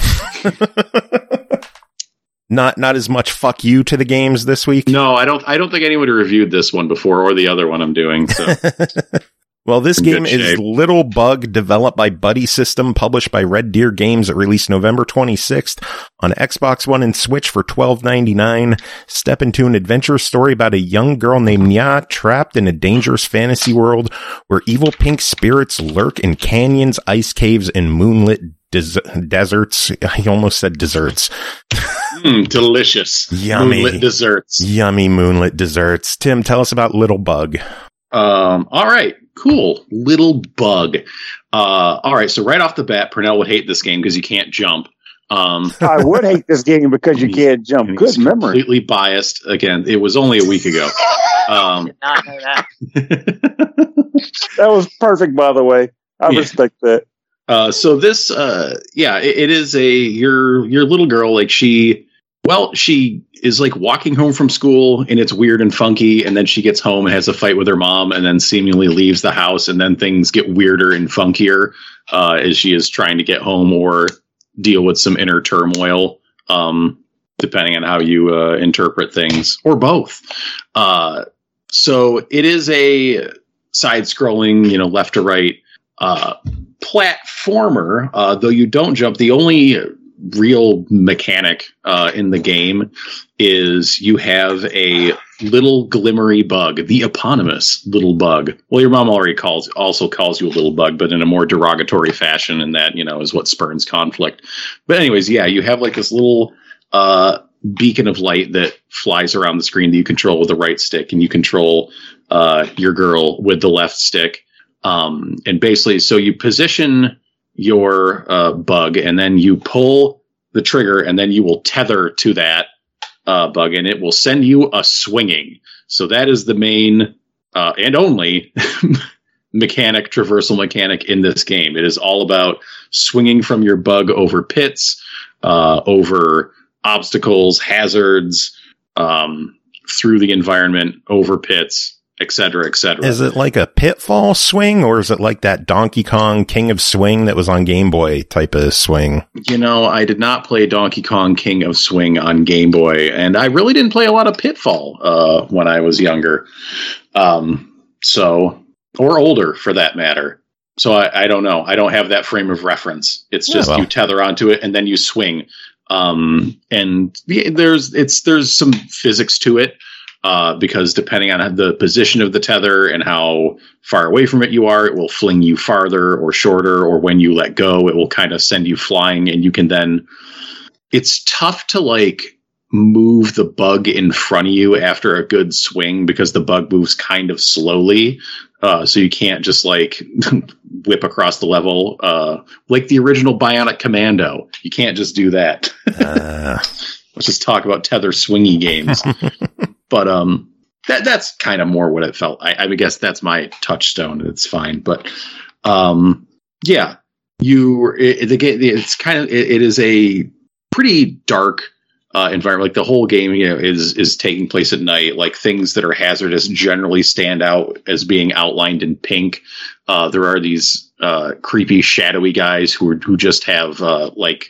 Not not as much fuck you to the games this week. No, I don't. I don't think anyone reviewed this one before or the other one I'm doing. So. Well, this In game is Little Bug, developed by Buddy System, published by Red Deer Games. It released November twenty-sixth on Xbox One and Switch for twelve ninety-nine. Step into an adventure story about a young girl named Nya trapped in a dangerous fantasy world where evil pink spirits lurk in canyons, ice caves, and moonlit des- deserts. I almost said desserts. Mm, delicious. Yummy. Moonlit desserts. Yummy moonlit desserts. Tim, tell us about Little Bug. Um, all right. Cool. Little Bug. Uh, all right. So right off the bat, Pernell would hate this game because you can't jump. Um, I would hate this game because you can't jump. Good memory. Completely biased. Again, it was only a week ago. Um, Did not know that. That was perfect, by the way. I Yeah. respect that. Uh, so this, uh, yeah, it, it is a, your, your little girl, like she, well, she is like walking home from school and it's weird and funky. And then she gets home and has a fight with her mom and then seemingly leaves the house. And then things get weirder and funkier, uh, as she is trying to get home or deal with some inner turmoil, um, depending on how you, uh, interpret things or both. Uh, so it is a side scrolling, you know, left to right, uh, platformer, uh, though you don't jump. The only real mechanic uh, in the game is you have a little glimmery bug, the eponymous little bug. Well, your mom already calls also calls you a little bug, but in a more derogatory fashion, and that, you know, is what spurns conflict. But anyways, yeah, you have like this little uh, beacon of light that flies around the screen that you control with the right stick, and you control uh, your girl with the left stick. Um, and basically, so you position your uh, bug, and then you pull the trigger, and then you will tether to that uh, bug, and it will send you a swinging. So that is the main uh, and only mechanic, traversal mechanic in this game. It is all about swinging from your bug over pits, uh, over obstacles, hazards, um, through the environment, over pits, et cetera, et cetera. Is it like a Pitfall swing, or is it like that Donkey Kong King of Swing that was on Game Boy type of swing? You know, I did not play Donkey Kong King of Swing on Game Boy, and I really didn't play a lot of Pitfall uh, when I was younger. Um, so, or older for that matter. So I, I don't know. I don't have that frame of reference. It's just Yeah, well. you tether onto it and then you swing. Um, and yeah, there's it's there's some physics to it. Uh, because depending on the position of the tether and how far away from it you are, it will fling you farther or shorter, or when you let go, it will kind of send you flying. And you can then, it's tough to like move the bug in front of you after a good swing because the bug moves kind of slowly. Uh, so you can't just like whip across the level, uh, like the original Bionic Commando. You can't just do that. Uh. Let's just talk about tether swingy games. But um, that that's kind of more what it felt. I, I guess that's my touchstone. It's fine, but um, yeah, you it, the game. It's kind of it, it is a pretty dark uh, environment. Like the whole game, you know, is is taking place at night. Like things that are hazardous generally stand out as being outlined in pink. Uh, there are these uh, creepy, shadowy guys who are, who just have uh, like.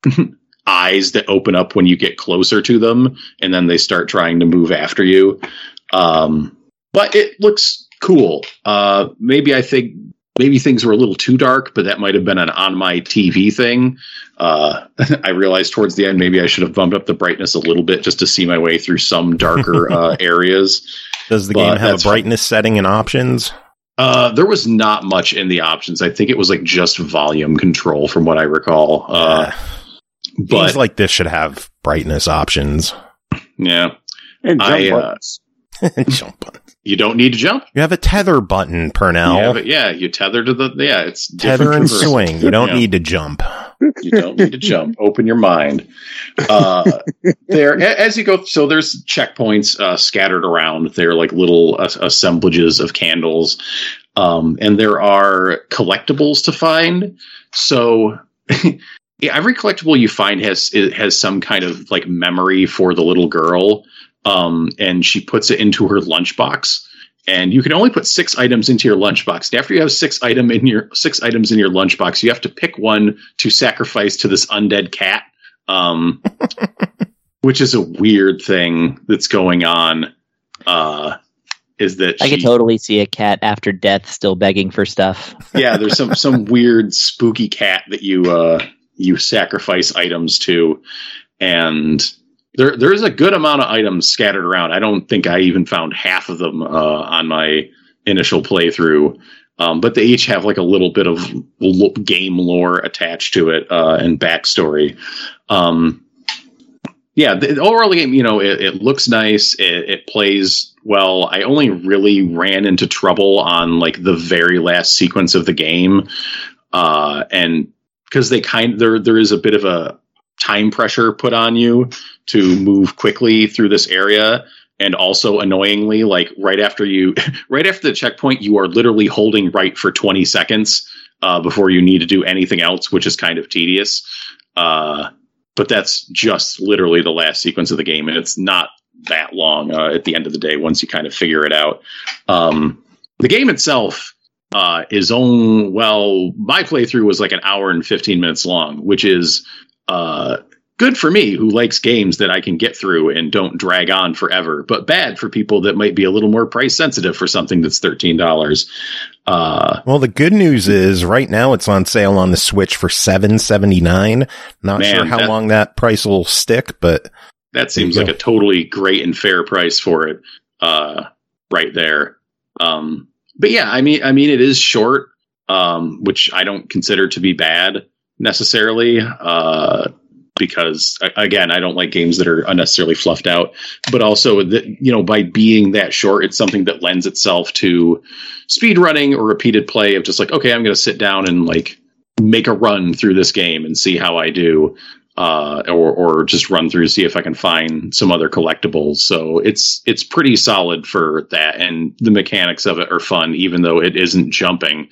eyes that open up when you get closer to them, and then they start trying to move after you. Um, but it looks cool. Uh, maybe I think maybe things were a little too dark, but that might have been an on my T V thing. Uh, I realized towards the end, maybe I should have bumped up the brightness a little bit just to see my way through some darker uh, areas. Does the But game have a that's brightness setting and options? Uh, there was not much in the options. I think it was like just volume control from what I recall. Uh, But Games like this should have brightness options. yeah, And jump I, uh, buttons. Jump buttons. you don't need to jump. You have a tether button, Pernell. Yeah, but yeah, you tether to the yeah. It's tether different and traversal. swing. You don't Yeah. need to jump. You don't need to jump. Open your mind. Uh, there, a- as you go, so there's checkpoints uh, scattered around. They're like little uh, assemblages of candles, um, and there are collectibles to find. So Yeah, every collectible you find has it has some kind of like memory for the little girl, um, and she puts it into her lunchbox. And you can only put six items into your lunchbox. And after you have six item in your six items in your lunchbox, you have to pick one to sacrifice to this undead cat, um, which is a weird thing that's going on. Uh, is that I she, could totally see a cat after death still begging for stuff. Yeah, there's some some weird spooky cat that you uh, you sacrifice items to, and There, there's a good amount of items scattered around. I don't think I even found half of them uh, on my initial playthrough, um, but they each have like a little bit of l- game lore attached to it uh, and backstory. Um, yeah, the overall game, you know, it, it looks nice. It, it plays well. I only really ran into trouble on like the very last sequence of the game, uh, and because they kind there there is a bit of a time pressure put on you to move quickly through this area. And also annoyingly, like right after you, right after the checkpoint, you are literally holding right for twenty seconds uh, before you need to do anything else, which is kind of tedious. Uh, but that's just literally the last sequence of the game. And it's not that long uh, at the end of the day, once you kind of figure it out. Um, the game itself uh, is on, well, my playthrough was like an hour and fifteen minutes long, which is, uh, good for me who likes games that I can get through and don't drag on forever, but bad for people that might be a little more price sensitive for something that's thirteen dollars. Uh, well, the good news is right now it's on sale on the Switch for seven seventy-nine. Not man, sure how that, long that price will stick, but that seems like a totally great and fair price for it. Uh, right there. Um, but yeah, I mean, I mean, it is short, um, which I don't consider to be bad necessarily. Uh, because again, I don't like games that are unnecessarily fluffed out, but also that, you know, by being that short, it's something that lends itself to speed running or repeated play of just like, okay, I'm going to sit down and like make a run through this game and see how I do, uh, or, or just run through, see if I can find some other collectibles. So it's, it's pretty solid for that. And the mechanics of it are fun, even though it isn't jumping.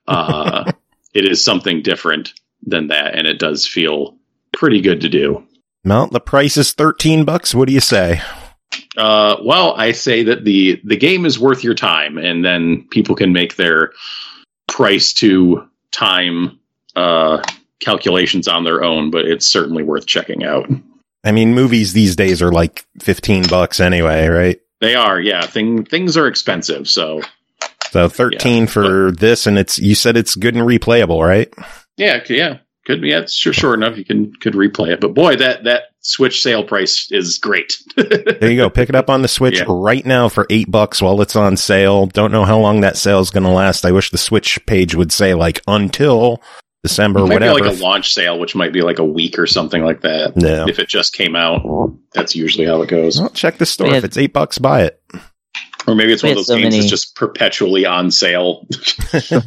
Uh, it is something different than that. And it does feel pretty good to do. Well, the price is thirteen bucks. What do you say? Uh, well, I say that the, the game is worth your time, and then people can make their price to time uh, calculations on their own, but it's certainly worth checking out. I mean, movies these days are like fifteen bucks anyway, right? They are, yeah. Thing, things are expensive, so. So thirteen yeah, for but, this, and it's, you said it's good and replayable, right? Yeah, yeah. Could be, yeah, it's sure, sure enough. You can could replay it, but boy, that that Switch sale price is great. There you go. Pick it up on the Switch yeah. right now for eight bucks while it's on sale. Don't know how long that sale is going to last. I wish the Switch page would say like until December, it might whatever. Be like a launch sale, which might be like a week or something like that. Yeah. If it just came out, that's usually how it goes. Well, check the store. Yeah. If it's eight bucks, buy it. Or maybe it's one of those so games many... that's just perpetually on sale. Go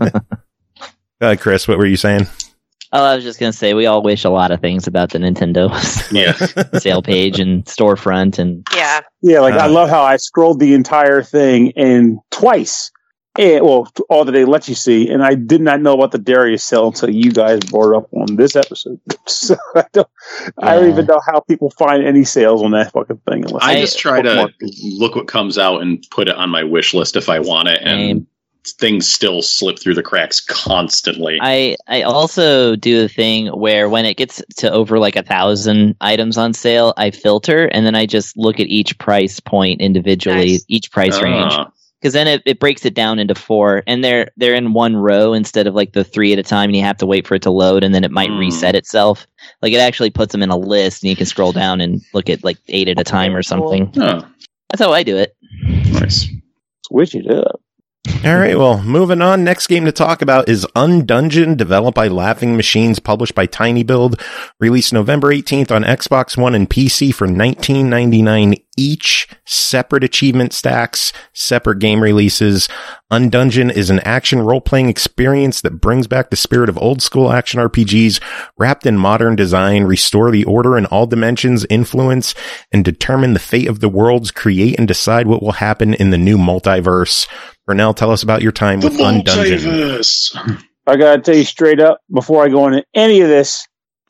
ahead, Chris. What were you saying? Oh, I was just going to say, we all wish a lot of things about the Nintendo yeah. sale page and storefront. And yeah. Yeah, like uh, I love how I scrolled the entire thing and twice. And, well, all that they let you see. And I did not know about the Darius sale until you guys brought it up on this episode. So I don't, yeah. I don't even know how people find any sales on that fucking thing. Unless I I just try to look what comes out and put it on my wish list if I want it. And Same. Things still slip through the cracks constantly. I, I also do the thing where when it gets to over like a thousand items on sale, I filter and then I just look at each price point individually, nice. Each price uh. range. Because then it, it breaks it down into four, and they're they're in one row instead of like the three at a time, and you have to wait for it to load, and then it might mm. reset itself. Like it actually puts them in a list, and you can scroll down and look at like eight at a time or something. Oh. That's how I do it. Nice. Switch it up. All right, well, moving on. Next game to talk about is Undungeon, developed by Laughing Machines, published by Tiny Build, released November eighteenth on Xbox One and P C for nineteen ninety-nine each. Separate achievement stacks, separate game releases. Undungeon is an action role-playing experience that brings back the spirit of old-school action R P Gs, wrapped in modern design, restore the order in all dimensions, influence, and determine the fate of the worlds, create and decide what will happen in the new multiverse. Bernell, tell us about your time the with Undungeon. I gotta tell you straight up, before I go into any of this,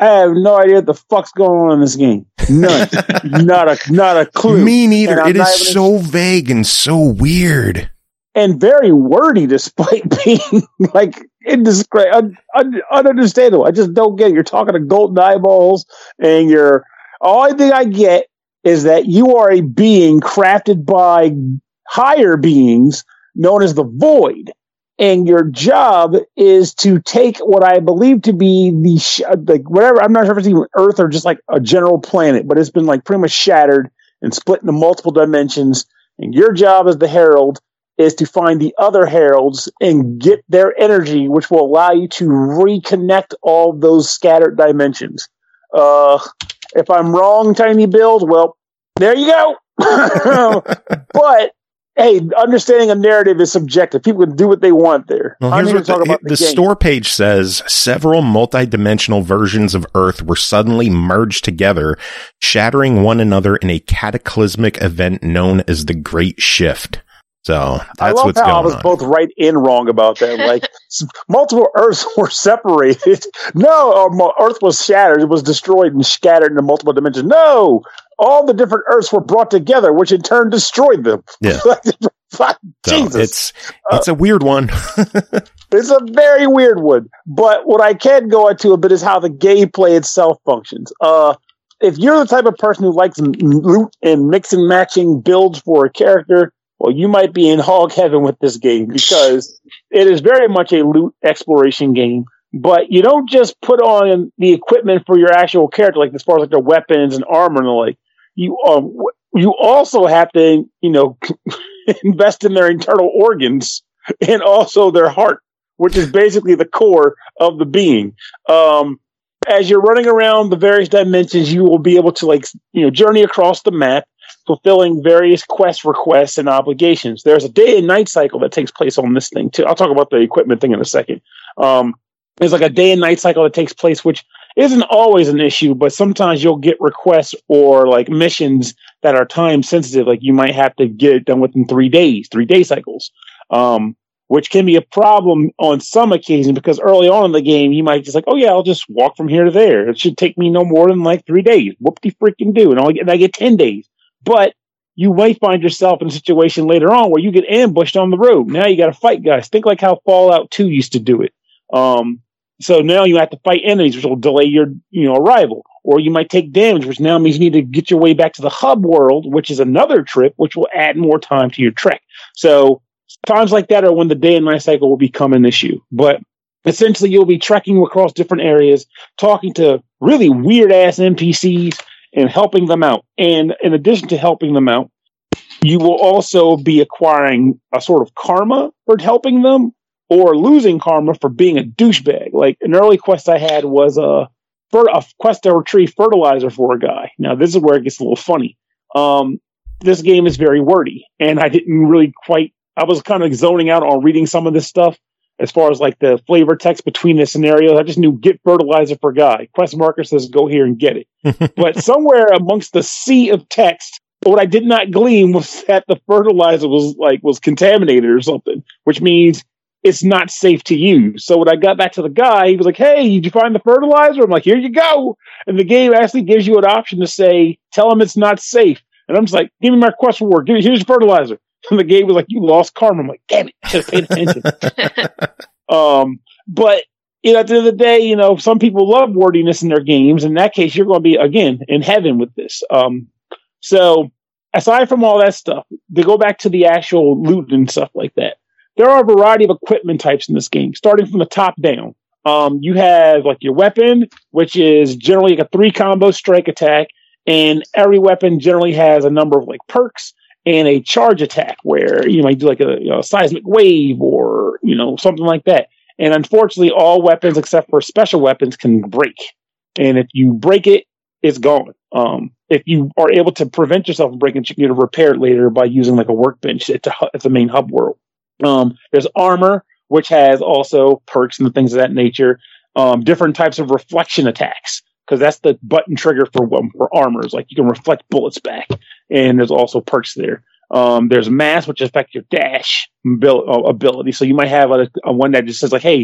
I have no idea what the fuck's going on in this game. None. not a not a clue. Me neither. It is so vague and so weird. And very wordy despite being like indescribable, un, un, ununderstandable. I just don't get it. You're talking to golden eyeballs and you're all thing I get is that you are a being crafted by higher beings known as the Void. And your job is to take what I believe to be the, sh- like whatever, I'm not sure if it's even Earth or just like a general planet, but it's been like pretty much shattered and split into multiple dimensions. And your job as the Herald is to find the other Heralds and get their energy, which will allow you to reconnect all those scattered dimensions. Uh, if I'm wrong, Tiny Build, well, there you go. But hey, understanding a narrative is subjective. People can do what they want there. Well, I'm here's here what to talk the, about the, the game. store page says. Several multi-dimensional versions of Earth were suddenly merged together, shattering one another in a cataclysmic event known as the Great Shift. So that's I love what's how going I was on. both right and wrong about that. Like multiple Earths were separated. No, um, Earth was shattered. It was destroyed and scattered into multiple dimensions. No, all the different Earths were brought together, which in turn destroyed them. Yeah. Jesus, so it's it's a weird one. It's a very weird one. But what I can go into a bit is how the gameplay itself functions. Uh, if you're the type of person who likes loot and mix and matching builds for a character, well, you might be in hog heaven with this game because it is very much a loot exploration game. But you don't just put on the equipment for your actual character, like as far as like their weapons and armor and the like. You um, you also have to, you know, invest in their internal organs and also their heart, which is basically the core of the being. Um, as you're running around the various dimensions, you will be able to like you know journey across the map, fulfilling various quest requests and obligations. There's a day and night cycle that takes place on this thing too. I'll talk about the equipment thing in a second. Um, there's like a day and night cycle that takes place, which isn't always an issue, but sometimes you'll get requests or like missions that are time sensitive. Like you might have to get it done within three days, three day cycles, um, which can be a problem on some occasions because early on in the game, you might just like, oh yeah, I'll just walk from here to there. It should take me no more than like three days. Whoop-de freaking do. And, I'll get, and I get ten days. But you might find yourself in a situation later on where you get ambushed on the road. Now you got to fight guys. Think like how Fallout two used to do it. Um, so now you have to fight enemies, which will delay your, you know, arrival. Or you might take damage, which now means you need to get your way back to the hub world, which is another trip, which will add more time to your trek. So times like that are when the day and night cycle will become an issue. But essentially, you'll be trekking across different areas, talking to really weird-ass N P Cs and helping them out. And in addition to helping them out, you will also be acquiring a sort of karma for helping them or losing karma for being a douchebag. Like an early quest I had was a, a quest to retrieve fertilizer for a guy. Now, this is where it gets a little funny. Um, this game is very wordy, and I didn't really quite... I was kind of zoning out on reading some of this stuff as far as like the flavor text between the scenarios. I just knew get fertilizer for guy. Quest marker says go here and get it. But somewhere amongst the sea of text, what I did not glean was that the fertilizer was like was contaminated or something, which means it's not safe to use. So when I got back to the guy, he was like, hey, did you find the fertilizer? I'm like, here you go. And the game actually gives you an option to say, tell him it's not safe. And I'm just like, give me my quest reward. Give me, here's your fertilizer. And the game was like, you lost karma. I'm like, damn it, should have paid attention. um, but you know, at the end of the day, you know, some people love wordiness in their games. In that case, you're going to be, again, in heaven with this. Um, so aside from all that stuff, to go back to the actual loot and stuff like that, there are a variety of equipment types in this game, starting from the top down. Um, you have like your weapon, which is generally like a three combo strike attack, and every weapon generally has a number of like perks and a charge attack where you might do like a, you know, a seismic wave or, you know, something like that. And unfortunately, all weapons except for special weapons can break. And if you break it, it's gone. Um, if you are able to prevent yourself from breaking it, you can get it repaired later by using like a workbench at the, at the main hub world. Um, there's armor, which has also perks and things of that nature. Um, different types of reflection attacks, because that's the button trigger for um, for armors. Like you can reflect bullets back, and there's also perks there. Um, there's mass, which affects your dash ability. So you might have a, a one that just says like, "Hey,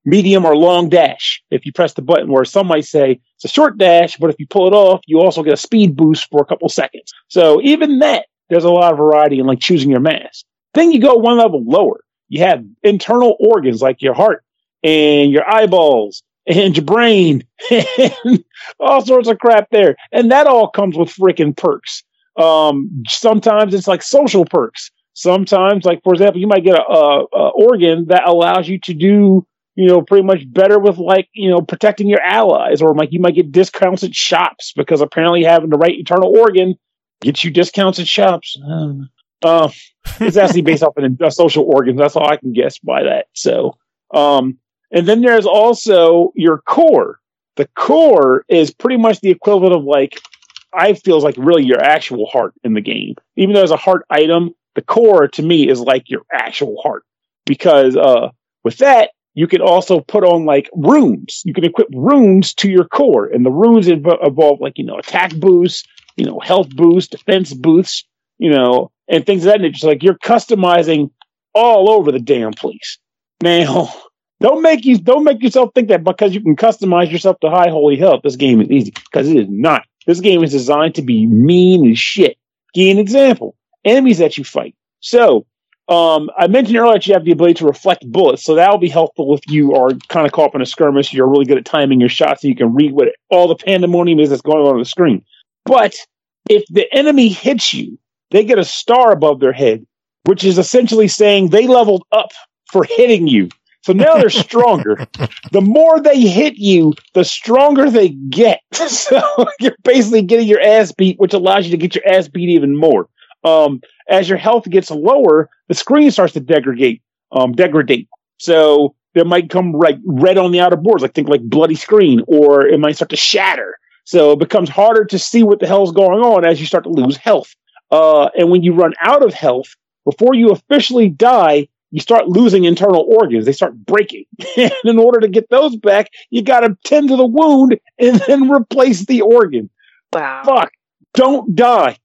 medium or long dash if you press the button, where some might say it's a short dash, but if you pull it off, you also get a speed boost for a couple seconds. So even that, there's a lot of variety in like choosing your mask. Then you go one level lower. You have internal organs like your heart and your eyeballs and your brain and all sorts of crap there. And that all comes with freaking perks. Um, sometimes it's like social perks. Sometimes, like, for example, you might get a, a, a organ that allows you to do, you know, pretty much better with, like, you know, protecting your allies, or like you might get discounts at shops because apparently having the right internal organ gets you discounts at shops. Um, uh, it's actually based off of a social organs. That's all I can guess by that. So, um, and then there's also your core. The core is pretty much the equivalent of, like, I feel like really your actual heart in the game. Even though there's a heart item, the core to me is like your actual heart, because uh, with that you can also put on like runes. You can equip runes to your core, and the runes inv- involve like, you know, attack boosts, you know, health boosts, defense boosts, you know, and things of that nature. So like you're customizing all over the damn place. Now, don't make you don't make yourself think that because you can customize yourself to high holy health, this game is easy, because it is not. This game is designed to be mean as shit. Give you an example. Enemies that you fight. So, um, I mentioned earlier that you have the ability to reflect bullets, so that'll be helpful if you are kind of caught up in a skirmish. You're really good at timing your shots, and you can read what all the pandemonium is that's going on on the screen. But if the enemy hits you, they get a star above their head, which is essentially saying they leveled up for hitting you. So now they're stronger. The more they hit you, the stronger they get. So you're basically getting your ass beat, which allows you to get your ass beat even more. Um, as your health gets lower, the screen starts to degrade. Um, degrade. So there might come like red on the outer borders, like think like bloody screen, or it might start to shatter. So it becomes harder to see what the hell's going on as you start to lose health. Uh, and when you run out of health, before you officially die, you start losing internal organs. They start breaking. And in order to get those back, you got to tend to the wound and then replace the organ. Wow. Fuck. Don't die.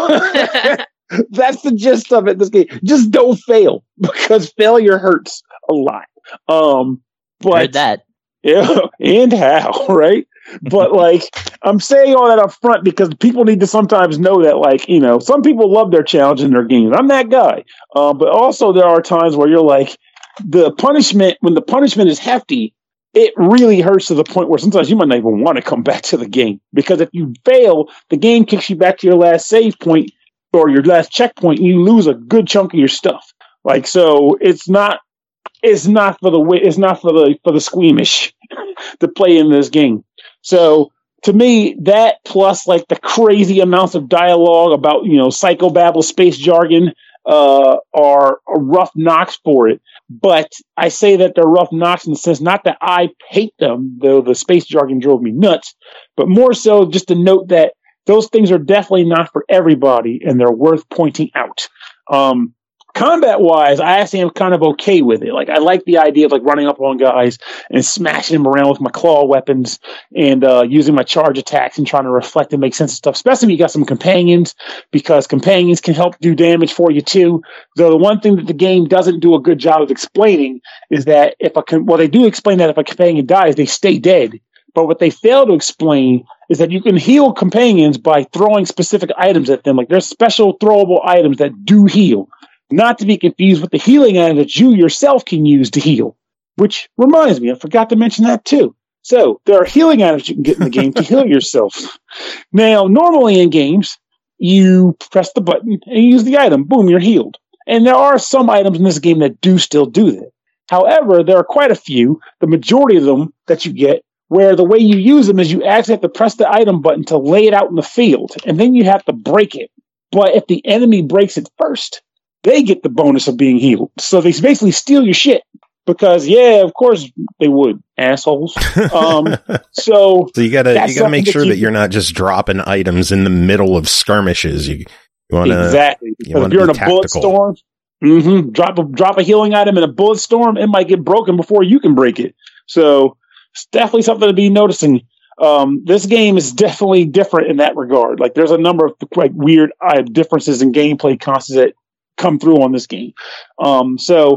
That's the gist of it. This game. Just don't fail, because failure hurts a lot. Um, but Heard that. Yeah, and how, right? But like, I'm saying all that up front because people need to sometimes know that, like, you know, some people love their challenge in their games. I'm that guy. Um, but also there are times where you're like, the punishment, when the punishment is hefty, it really hurts to the point where sometimes you might not even want to come back to the game, because if you fail, the game kicks you back to your last save point or your last checkpoint, and you lose a good chunk of your stuff. Like, so it's not, it's not for the it's not for the for the squeamish to play in this game. So to me, that plus like the crazy amounts of dialogue about, you know, psychobabble space jargon uh, are rough knocks for it. But I say that they're rough knocks in the sense not that I hate them, though the space jargon drove me nuts, but more so just to note that those things are definitely not for everybody, and they're worth pointing out. Um, Combat-wise, I actually am kind of okay with it. Like, I like the idea of like running up on guys and smashing them around with my claw weapons and uh, using my charge attacks and trying to reflect and make sense of stuff, especially if you got some companions, because companions can help do damage for you too. Though the one thing that the game doesn't do a good job of explaining is that if a com- well, they do explain that if a companion dies, they stay dead. But what they fail to explain is that you can heal companions by throwing specific items at them. Like, there's special throwable items that do heal. Not to be confused with the healing items that you yourself can use to heal. Which reminds me, I forgot to mention that too. So, there are healing items you can get in the game to heal yourself. Now, normally in games, you press the button and use the item. Boom, you're healed. And there are some items in this game that do still do that. However, there are quite a few, the majority of them that you get, where the way you use them is you actually have to press the item button to lay it out in the field, and then you have to break it. But if the enemy breaks it first, they get the bonus of being healed. So they basically steal your shit because, yeah, of course they would, assholes. Um, so, so you gotta you gotta make sure that, you, that you're not just dropping items in the middle of skirmishes. You, you wanna exactly. You wanna if you're in a tactical. bullet storm, mm-hmm, drop a drop a healing item in a bullet storm, it might get broken before you can break it. So it's definitely something to be noticing. Um, this game is definitely different in that regard. Like, there's a number of like weird uh, differences in gameplay constants that come through on this game. Um, so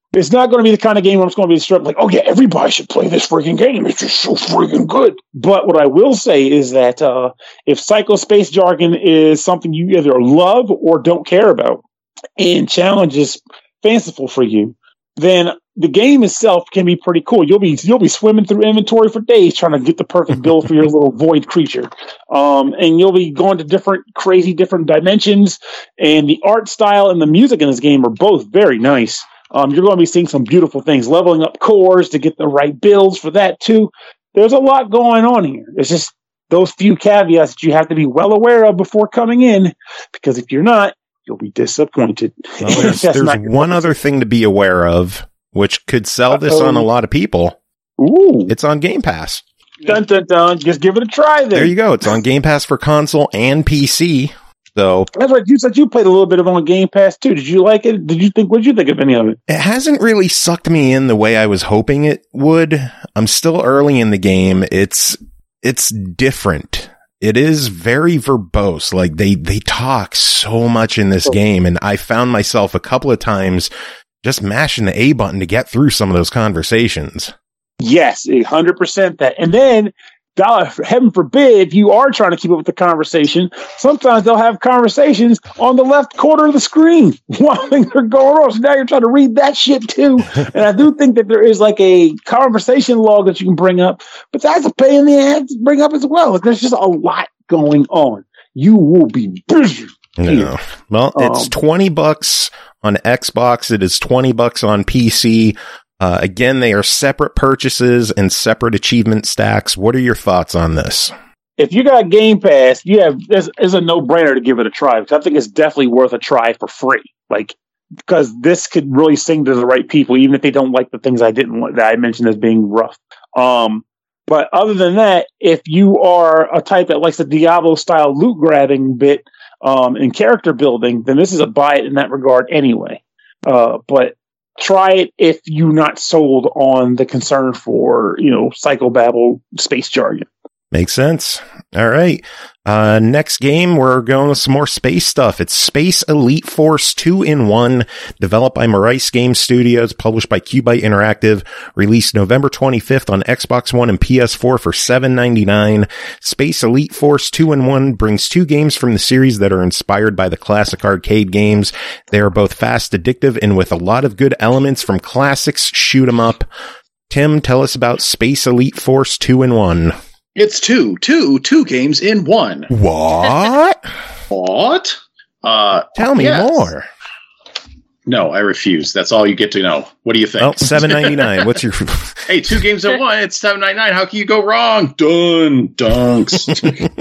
It's not going to be the kind of game where it's going to be stripped like, oh yeah, everybody should play this freaking game. It's just so freaking good. But what I will say is that uh, if Psycho Space Jargon is something you either love or don't care about, and challenge is fanciful for you, then the game itself can be pretty cool. You'll be you'll be swimming through inventory for days trying to get the perfect build for your little void creature, um, and you'll be going to different crazy different dimensions. And the art style and the music in this game are both very nice. Um, you're going to be seeing some beautiful things, leveling up cores to get the right builds for that too. There's a lot going on here. It's just those few caveats that you have to be well aware of before coming in, because if you're not, you'll be disappointed. Well, there's there's one other thing to be aware of, which could sell this Uh-oh. on a lot of people. Ooh. It's on Game Pass. Dun, dun, dun. Just give it a try then. There you go. It's on Game Pass for console and P C. So that's right. You said you played a little bit of on Game Pass too. Did you like it? Did you think? What did you think of any of it? It hasn't really sucked me in the way I was hoping it would. I'm still early in the game. It's it's different. It is very verbose. Like they they talk so much in this game, and I found myself a couple of times just mashing the A button to get through some of those conversations. Yes, a hundred percent that. And then, God, heaven forbid, if you are trying to keep up with the conversation, sometimes they'll have conversations on the left corner of the screen while things are going on. So now you're trying to read that shit too. And I do think that there is like a conversation log that you can bring up, but that's a pain in the ass to bring up as well. There's just a lot going on. You will be busy. No. Well, it's um, twenty bucks on Xbox. It is twenty bucks on P C. Uh, again, they are separate purchases and separate achievement stacks. What are your thoughts on this? If you got Game Pass, you have it's, it's a no-brainer to give it a try, because I think it's definitely worth a try for free. Like, because this could really sing to the right people, even if they don't like the things I didn't like, that I mentioned as being rough. Um, but other than that, if you are a type that likes the Diablo-style loot grabbing bit um, and character building, then this is a buy it in that regard anyway. Uh, but try it if you're not sold on the concern for, you know, psychobabble space jargon. Makes sense. All right. Uh, next game, we're going with some more space stuff. It's Space Elite Force two in one, developed by Marais Game Studios, published by Cubite Interactive, released November twenty-fifth on Xbox One and P S four for seven ninety-nine. Space Elite Force two in one brings two games from the series that are inspired by the classic arcade games. They are both fast, addictive, and with a lot of good elements from classics shoot 'em up. Tim, tell us about Space Elite Force two in one. It's two, two, two games in one. What? What? Uh, Tell me yes. more. No, I refuse. That's all you get to know. What do you think? Well, seven ninety-nine. What's your? Hey, two games in one. It's seven ninety-nine. How can you go wrong? Done, dunks.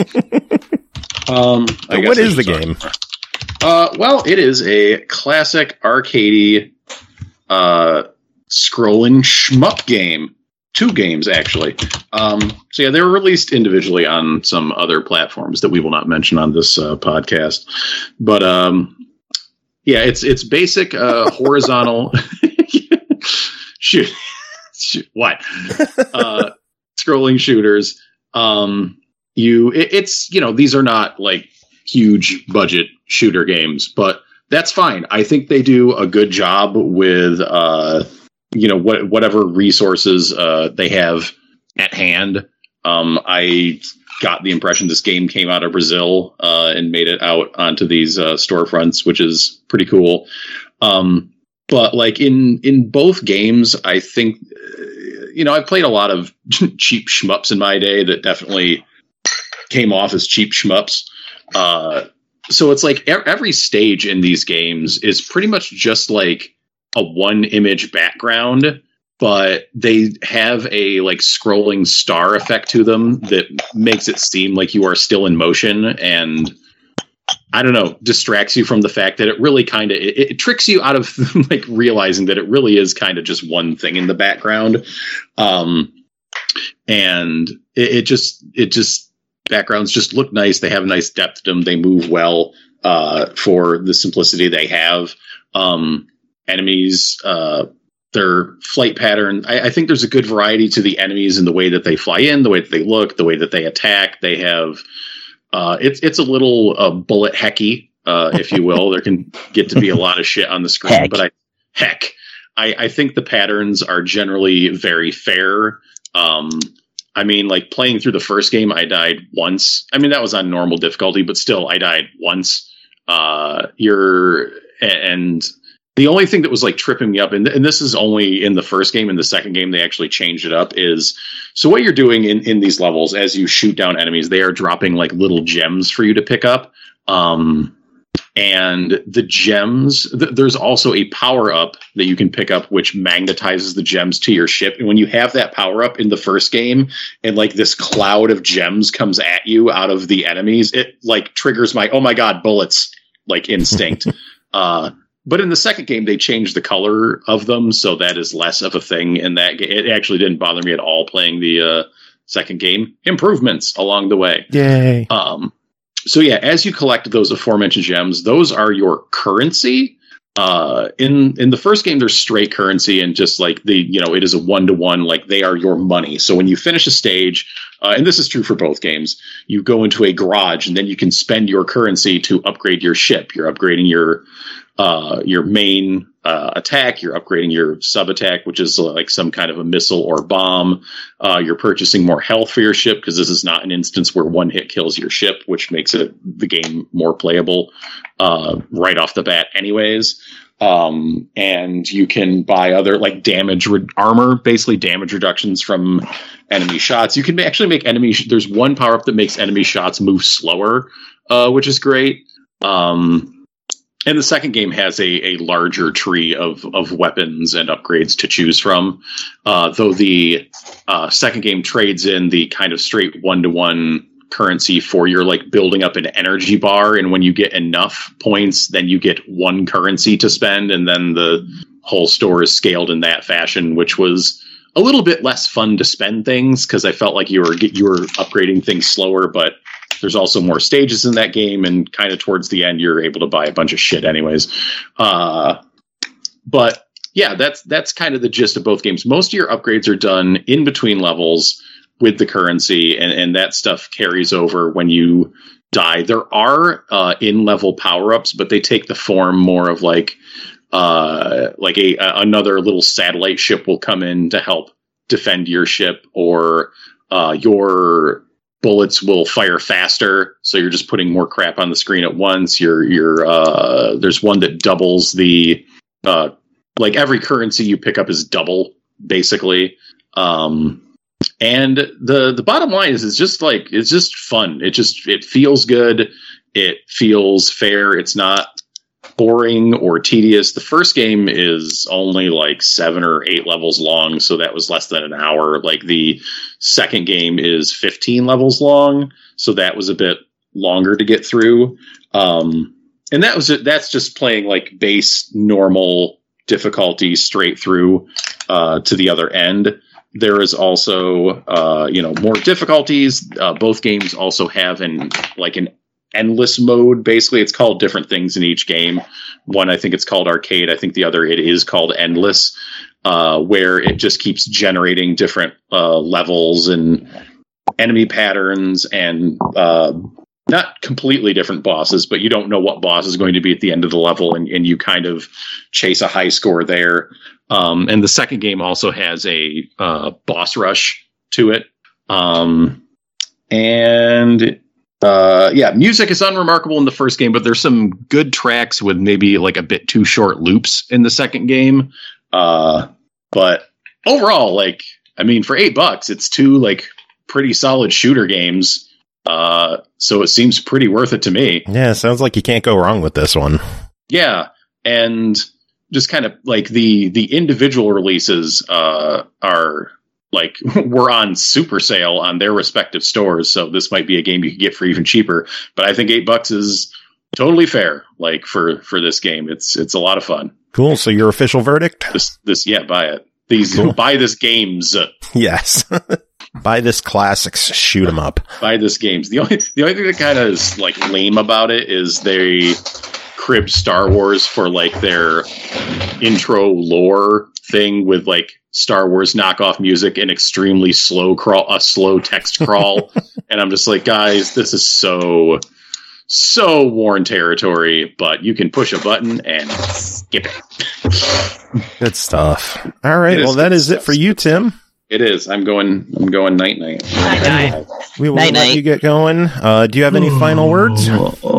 um, I what is the game? Uh, well, it is a classic arcadey, uh, scrolling shmup game. Two games, actually. Um, so yeah, they were released individually on some other platforms that we will not mention on this uh, podcast. But um, yeah, it's it's basic uh, horizontal shoot, shoot what uh, scrolling shooters. Um, you, it, it's you know these are not like huge budget shooter games, but that's fine. I think they do a good job with. Uh, you know, what, whatever resources uh, they have at hand. Um, I got the impression this game came out of Brazil uh, and made it out onto these uh, storefronts, which is pretty cool. Um, but like in, in both games, I think, uh, you know, I've played a lot of cheap shmups in my day that definitely came off as cheap shmups. Uh, so it's like every stage in these games is pretty much just like, a one image background, but they have a like scrolling star effect to them that makes it seem like you are still in motion, and I don't know, distracts you from the fact that it really kind of it, it tricks you out of like realizing that it really is kind of just one thing in the background. Um, and it, it just it just backgrounds just look nice. They have a nice depth to them. They move well uh, for the simplicity they have. Um, Enemies, uh, their flight pattern. I, I think there's a good variety to the enemies in the way that they fly in, the way that they look, the way that they attack. They have, uh, it's it's a little uh, bullet hecky, uh, if you will. There can get to be a lot of shit on the screen, heck. but I heck, I, I think the patterns are generally very fair. Um, I mean, like playing through the first game, I died once. I mean, that was on normal difficulty, but still, I died once. Uh, you're and the only thing that was like tripping me up, and, and this is only in the first game. In the second game, they actually changed it up. Is so what you're doing in in these levels as you shoot down enemies, they are dropping like little gems for you to pick up. Um, And the gems, th- there's also a power up that you can pick up, which magnetizes the gems to your ship. And when you have that power up in the first game and like this cloud of gems comes at you out of the enemies, it like triggers my, oh my God, bullets, like instinct. uh, but in the second game, they changed the color of them. So that is less of a thing in that game. It actually didn't bother me at all playing the uh, second game. Improvements along the way. Yay. Um, So yeah, as you collect those aforementioned gems, those are your currency. Uh, in in the first game, there's straight currency, and just like the you know, it is a one to one. Like they are your money. So when you finish a stage, uh, and this is true for both games, you go into a garage, and then you can spend your currency to upgrade your ship. You're upgrading your uh, your main uh, attack. You're upgrading your sub attack, which is uh, like some kind of a missile or bomb. Uh, you're purchasing more health for your ship because this is not an instance where one hit kills your ship, which makes it the game more playable uh, right off the bat anyways. Um, and you can buy other like damage re- armor, basically damage reductions from enemy shots. You can actually make enemy. Sh- There's one power up that makes enemy shots move slower, uh, which is great. Um, And the second game has a, a larger tree of, of weapons and upgrades to choose from. Uh, though the uh, second game trades in the kind of straight one-to-one currency for your like building up an energy bar. And when you get enough points, then you get one currency to spend. And then the whole store is scaled in that fashion, which was a little bit less fun to spend things because I felt like you were you were upgrading things slower, but there's also more stages in that game, and kind of towards the end, you're able to buy a bunch of shit anyways. Uh, but yeah, that's that's kind of the gist of both games. Most of your upgrades are done in between levels with the currency, and, and that stuff carries over when you die. There are uh, in-level power-ups, but they take the form more of like uh, like a, a another little satellite ship will come in to help defend your ship, or uh, your bullets will fire faster, so you're just putting more crap on the screen at once. You're, you're, uh, there's one that doubles the, uh, like every currency you pick up is double, basically. Um, and the, the bottom line is, it's just like, it's just fun. It just, it feels good. It feels fair. It's not boring or tedious. The first game is only like seven or eight levels long, so that was less than an hour. Like the second game is fifteen levels long, so that was a bit longer to get through. Um, and that was that's just playing like base normal difficulty straight through uh, to the other end. There is also uh, you know more difficulties. Uh, both games also have an like an endless mode. Basically, it's called different things in each game. One, I think it's called arcade. I think the other, it is called endless, uh, where it just keeps generating different uh, levels and enemy patterns and uh, not completely different bosses, but you don't know what boss is going to be at the end of the level, and, and you kind of chase a high score there. Um, and the second game also has a uh, boss rush to it. Um, and Uh, yeah, music is unremarkable in the first game, but there's some good tracks with maybe like a bit too short loops in the second game. Uh, but overall, like, I mean, for eight bucks, it's two like pretty solid shooter games. Uh, so it seems pretty worth it to me. Yeah, sounds like you can't go wrong with this one. Yeah, and just kind of like the the individual releases uh, are. Like, we're on super sale on their respective stores, so this might be a game you could get for even cheaper. But I think eight bucks is totally fair. Like for, for this game, it's it's a lot of fun. Cool. So your official verdict? This this yeah, buy it. These cool. Buy this games. Yes, buy this classics. Shoot 'em up. Buy this games. The only the only thing that kind of is like lame about it is they cribbed Star Wars for like their intro lore thing with like Star Wars knockoff music and extremely slow crawl, a slow text crawl. And I'm just like, guys, this is so, so worn territory, but you can push a button and skip it. Good stuff. All right. Well, that is it for you, Tim. It is. I'm going. I'm going night night. Night night. We will Night, let night. you get going. Uh, do you have any final words?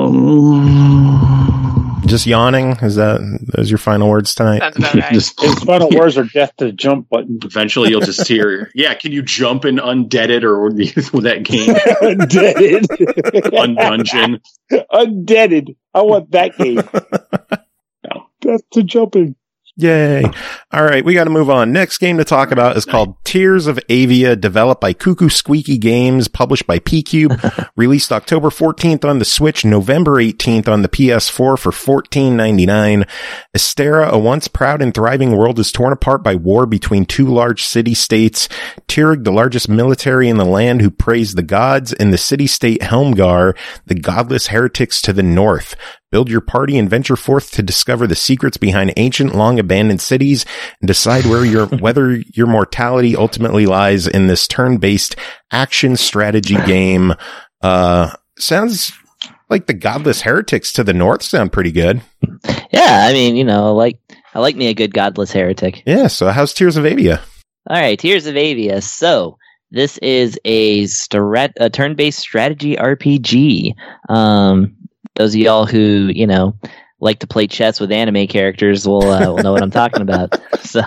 Just yawning? Is that those your final words tonight? That's about right. Just- His final words are death to the jump button. Eventually, you'll just hear, yeah, can you jump and undead it or with that game? Undeaded. Undungeon. Undeaded. I want that game. No. Death to jumping. Yay. All right, we got to move on. Next game to talk about is called Tears of Avia, developed by Cuckoo Squeaky Games, published by P-Cube, released October fourteenth on the Switch, November eighteenth on the P S four for fourteen ninety-nine. Estera, a once proud and thriving world, is torn apart by war between two large city-states. Tirg, the largest military in the land who praise the gods, and the city-state Helmgar, the godless heretics to the north. Build your party and venture forth to discover the secrets behind ancient, long-abandoned cities and decide where your whether your mortality ultimately lies in this turn-based action strategy game. Uh, sounds like the godless heretics to the north sound pretty good. Yeah, I mean, you know, like I like me a good godless heretic. Yeah, so how's Tears of Avia? All right, Tears of Avia. So this is a, strat- a turn-based strategy R P G. Um, those of y'all who, you know, like to play chess with anime characters will, uh, will know what I'm talking about. So,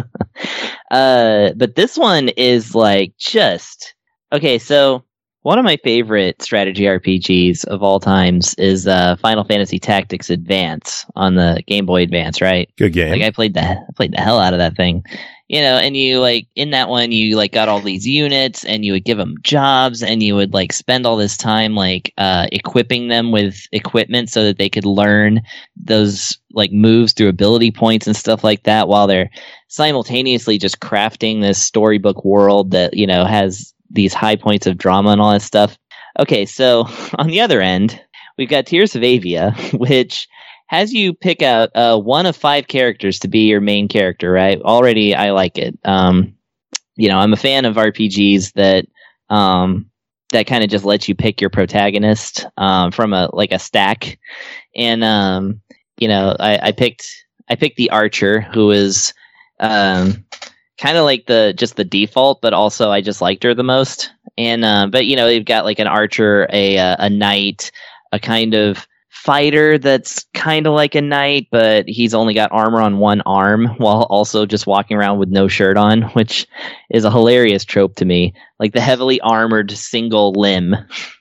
uh, but this one is like just okay. So one of my favorite strategy R P Gs of all times is uh, Final Fantasy Tactics Advance on the Game Boy Advance, right? Good game. Like I played the I played the hell out of that thing, you know. And you like in that one, you like got all these units, and you would give them jobs, and you would like spend all this time like uh, equipping them with equipment so that they could learn those like moves through ability points and stuff like that, while they're simultaneously just crafting this storybook world that you know has these high points of drama and all that stuff. Okay, so on the other end, we've got Tears of Avia, which has you pick out uh, one of five characters to be your main character, right? Already, I like it. Um, you know, I'm a fan of R P Gs that um, that kind of just lets you pick your protagonist um, from a like a stack. And um, you know, I, I picked I picked the archer, who is um, kind of like the just the default, but also I just liked her the most. And uh, but you know, they've got like an archer, a uh, a knight, a kind of fighter that's kind of like a knight, but he's only got armor on one arm while also just walking around with no shirt on, which is a hilarious trope to me. Like the heavily armored single limb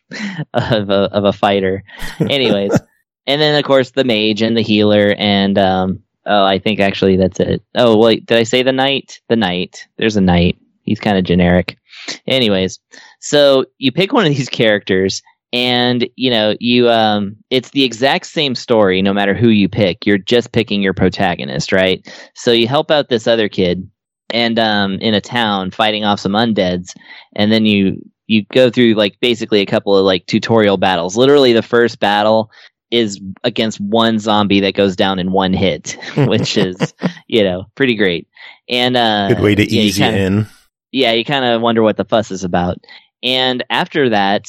of a of a fighter. Anyways, and then of course the mage and the healer and um oh, I think actually that's it. Oh, wait, did I say the knight? The knight. There's a knight. He's kind of generic. Anyways, so you pick one of these characters, and you know you um, it's the exact same story no matter who you pick. You're just picking your protagonist, right? So you help out this other kid, and um, in a town fighting off some undeads, and then you you go through like basically a couple of like tutorial battles. Literally, the first battle is against one zombie that goes down in one hit, which is, you know, pretty great. And uh, good way to yeah, ease you kinda, you in. Yeah, you kind of wonder what the fuss is about. And after that,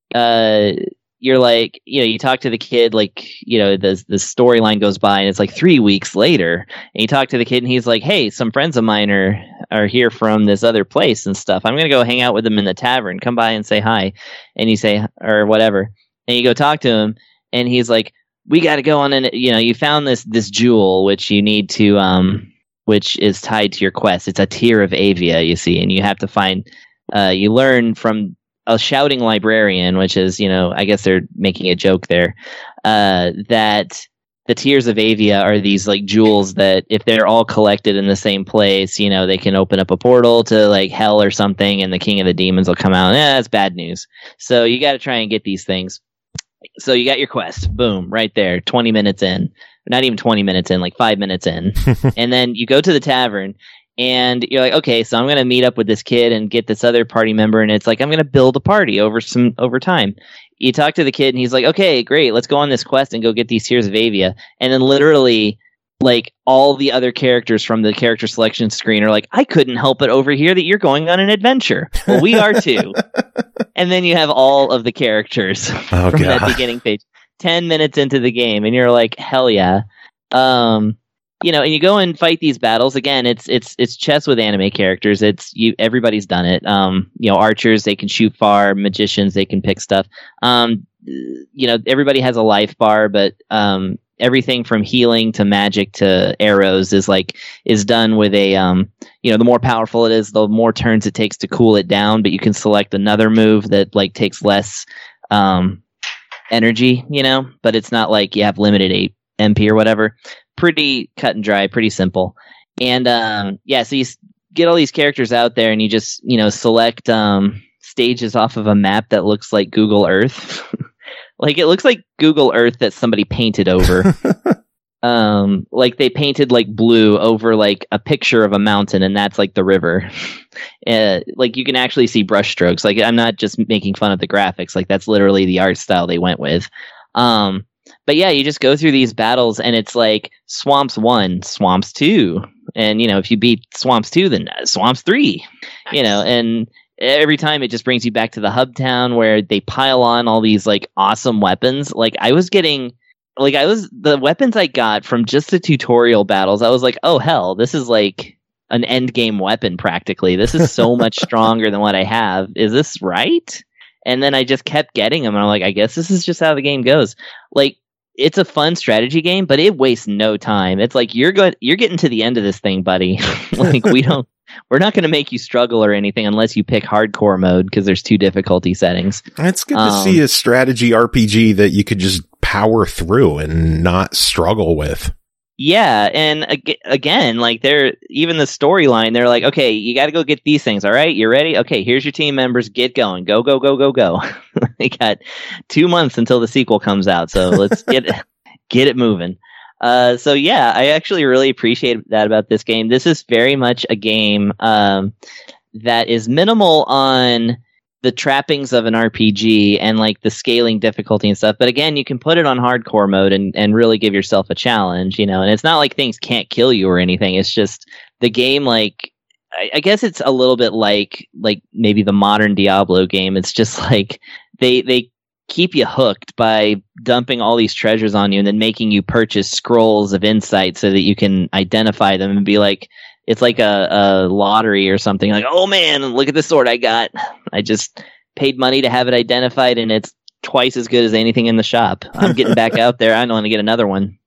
uh, you're like, you know, you talk to the kid, like, you know, the the storyline goes by, and it's like three weeks later, and you talk to the kid, and he's like, hey, some friends of mine are are here from this other place and stuff. I'm gonna go hang out with them in the tavern. Come by and say hi. And you say, or whatever, and you go talk to him. And he's like, we got to go on and you know, you found this this jewel which you need to um which is tied to your quest. It's a Tear of Avia, you see, and you have to find uh you learn from a shouting librarian, which is, you know, I guess they're making a joke there, uh that the Tears of Avia are these like jewels that if they're all collected in the same place, you know, they can open up a portal to like hell or something, and the king of the demons will come out. Yeah, that's bad news. So you got to try and get these things. So you got your quest, boom, right there, twenty minutes in, not even twenty minutes in, like five minutes in. And then you go to the tavern and you're like, okay, so I'm going to meet up with this kid and get this other party member. And it's like, I'm going to build a party over some, over time. You talk to the kid and he's like, okay, great, let's go on this quest and go get these Tears of Avia. And then literally like all the other characters from the character selection screen are like, I couldn't help it over here that you're going on an adventure. Well, we are too. And then you have all of the characters Oh, from God. that beginning page. ten minutes into the game, and you're like, hell yeah. Um, you know, and you go and fight these battles. Again, it's it's it's chess with anime characters. It's you. Everybody's done it. Um, you know, archers, they can shoot far. Magicians, they can pick stuff. Um, you know, everybody has a life bar, but um, everything from healing to magic to arrows is like is done with a um. You know, the more powerful it is, the more turns it takes to cool it down. But you can select another move that like takes less um energy. You know, but it's not like you have limited eight M P or whatever. Pretty cut and dry, pretty simple. And um, yeah, so you s- get all these characters out there and you just, you know, select um, stages off of a map that looks like Google Earth. Like it looks like Google Earth that somebody painted over. um, like they painted like blue over like a picture of a mountain and that's like the river. uh, like you can actually see brush strokes. Like I'm not just making fun of the graphics. Like that's literally the art style they went with. Um, But yeah, you just go through these battles and it's like Swamps one, Swamps two. And, you know, if you beat Swamps two, then Swamps three. Nice. You know, and every time it just brings you back to the hub town where they pile on all these like awesome weapons. Like I was getting, like I was, the weapons I got from just the tutorial battles, I was like, oh hell, this is like an end game weapon practically. This is so much stronger than what I have. Is this right? And then I just kept getting them and I'm like, I guess this is just how the game goes. Like, it's a fun strategy game, but it wastes no time. It's like you're good. You're getting to the end of this thing, buddy. Like we don't, we're not going to make you struggle or anything unless you pick hardcore mode because there's two difficulty settings. It's good um, to see a strategy R P G that you could just power through and not struggle with. Yeah, and ag- again, like they're even the storyline. They're like, okay, you got to go get these things. All right, you ready? Okay, here's your team members. Get going. Go, go, go, go, go. They got two months until the sequel comes out, so let's get get it moving. Uh, so yeah, I actually really appreciate that about this game. This is very much a game um, that is minimal on the trappings of an R P G and like the scaling difficulty and stuff. But again, you can put it on hardcore mode and, and really give yourself a challenge, you know, and it's not like things can't kill you or anything. It's just the game, like, I, I guess it's a little bit like, like maybe the modern Diablo game. It's just like they, they keep you hooked by dumping all these treasures on you and then making you purchase scrolls of insight so that you can identify them and be like, it's like a, a lottery or something. Like, oh man, look at the sword I got. I just paid money to have it identified, and it's twice as good as anything in the shop. I'm getting back out there. I want to get another one.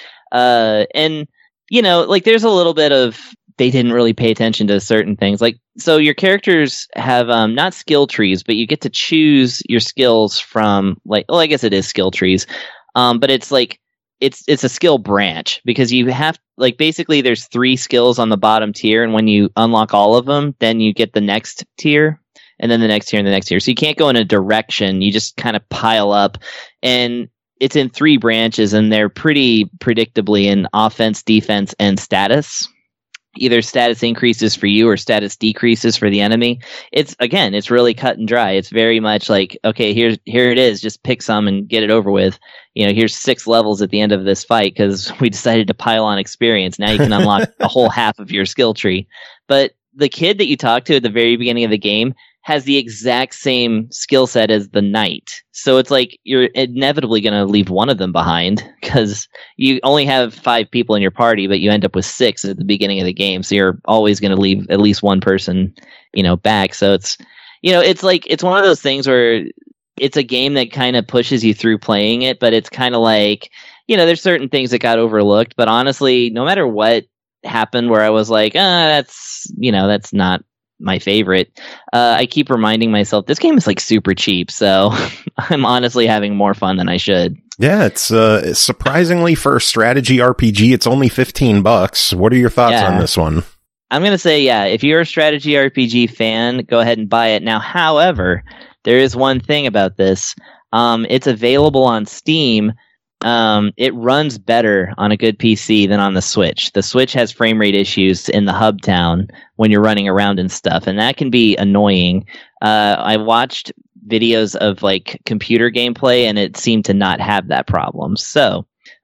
Uh, and, you know, like there's a little bit of they didn't really pay attention to certain things. Like, so your characters have um, not skill trees, but you get to choose your skills from, like, well, I guess it is skill trees. Um, but it's like, It's it's a skill branch because you have like basically there's three skills on the bottom tier, and when you unlock all of them, then you get the next tier, and then the next tier and the next tier. So you can't go in a direction; you just kind of pile up, and it's in three branches, and they're pretty predictably in offense, defense, and status. Either status increases for you or status decreases for the enemy. It's again, it's really cut and dry. It's very much like, okay, here's here it is. Just pick some and get it over with. You know, here's six levels at the end of this fight because we decided to pile on experience. Now you can unlock a whole half of your skill tree. But the kid that you talk to at the very beginning of the game has the exact same skill set as the knight. So it's like you're inevitably going to leave one of them behind because you only have five people in your party, but you end up with six at the beginning of the game. So you're always going to leave at least one person, you know, back. So it's, you know, it's like, it's one of those things where it's a game that kind of pushes you through playing it, but it's kind of like, you know, there's certain things that got overlooked, but honestly, no matter what happened where I was like, ah, that's, you know, that's not my favorite. Uh, I keep reminding myself this game is like super cheap, so I'm honestly having more fun than I should. Yeah, it's uh, surprisingly for a strategy R P G, it's only fifteen bucks. What are your thoughts Yeah. on this one? I'm going to say, yeah, if you're a strategy R P G fan, go ahead and buy it. Now, however, there is one thing about this. Um, it's available on Steam. Um, it runs better on a good P C than on the Switch. The Switch has frame rate issues in the hub town when you're running around and stuff, and that can be annoying. Uh, I watched videos of like computer gameplay, and it seemed to not have that problem. So,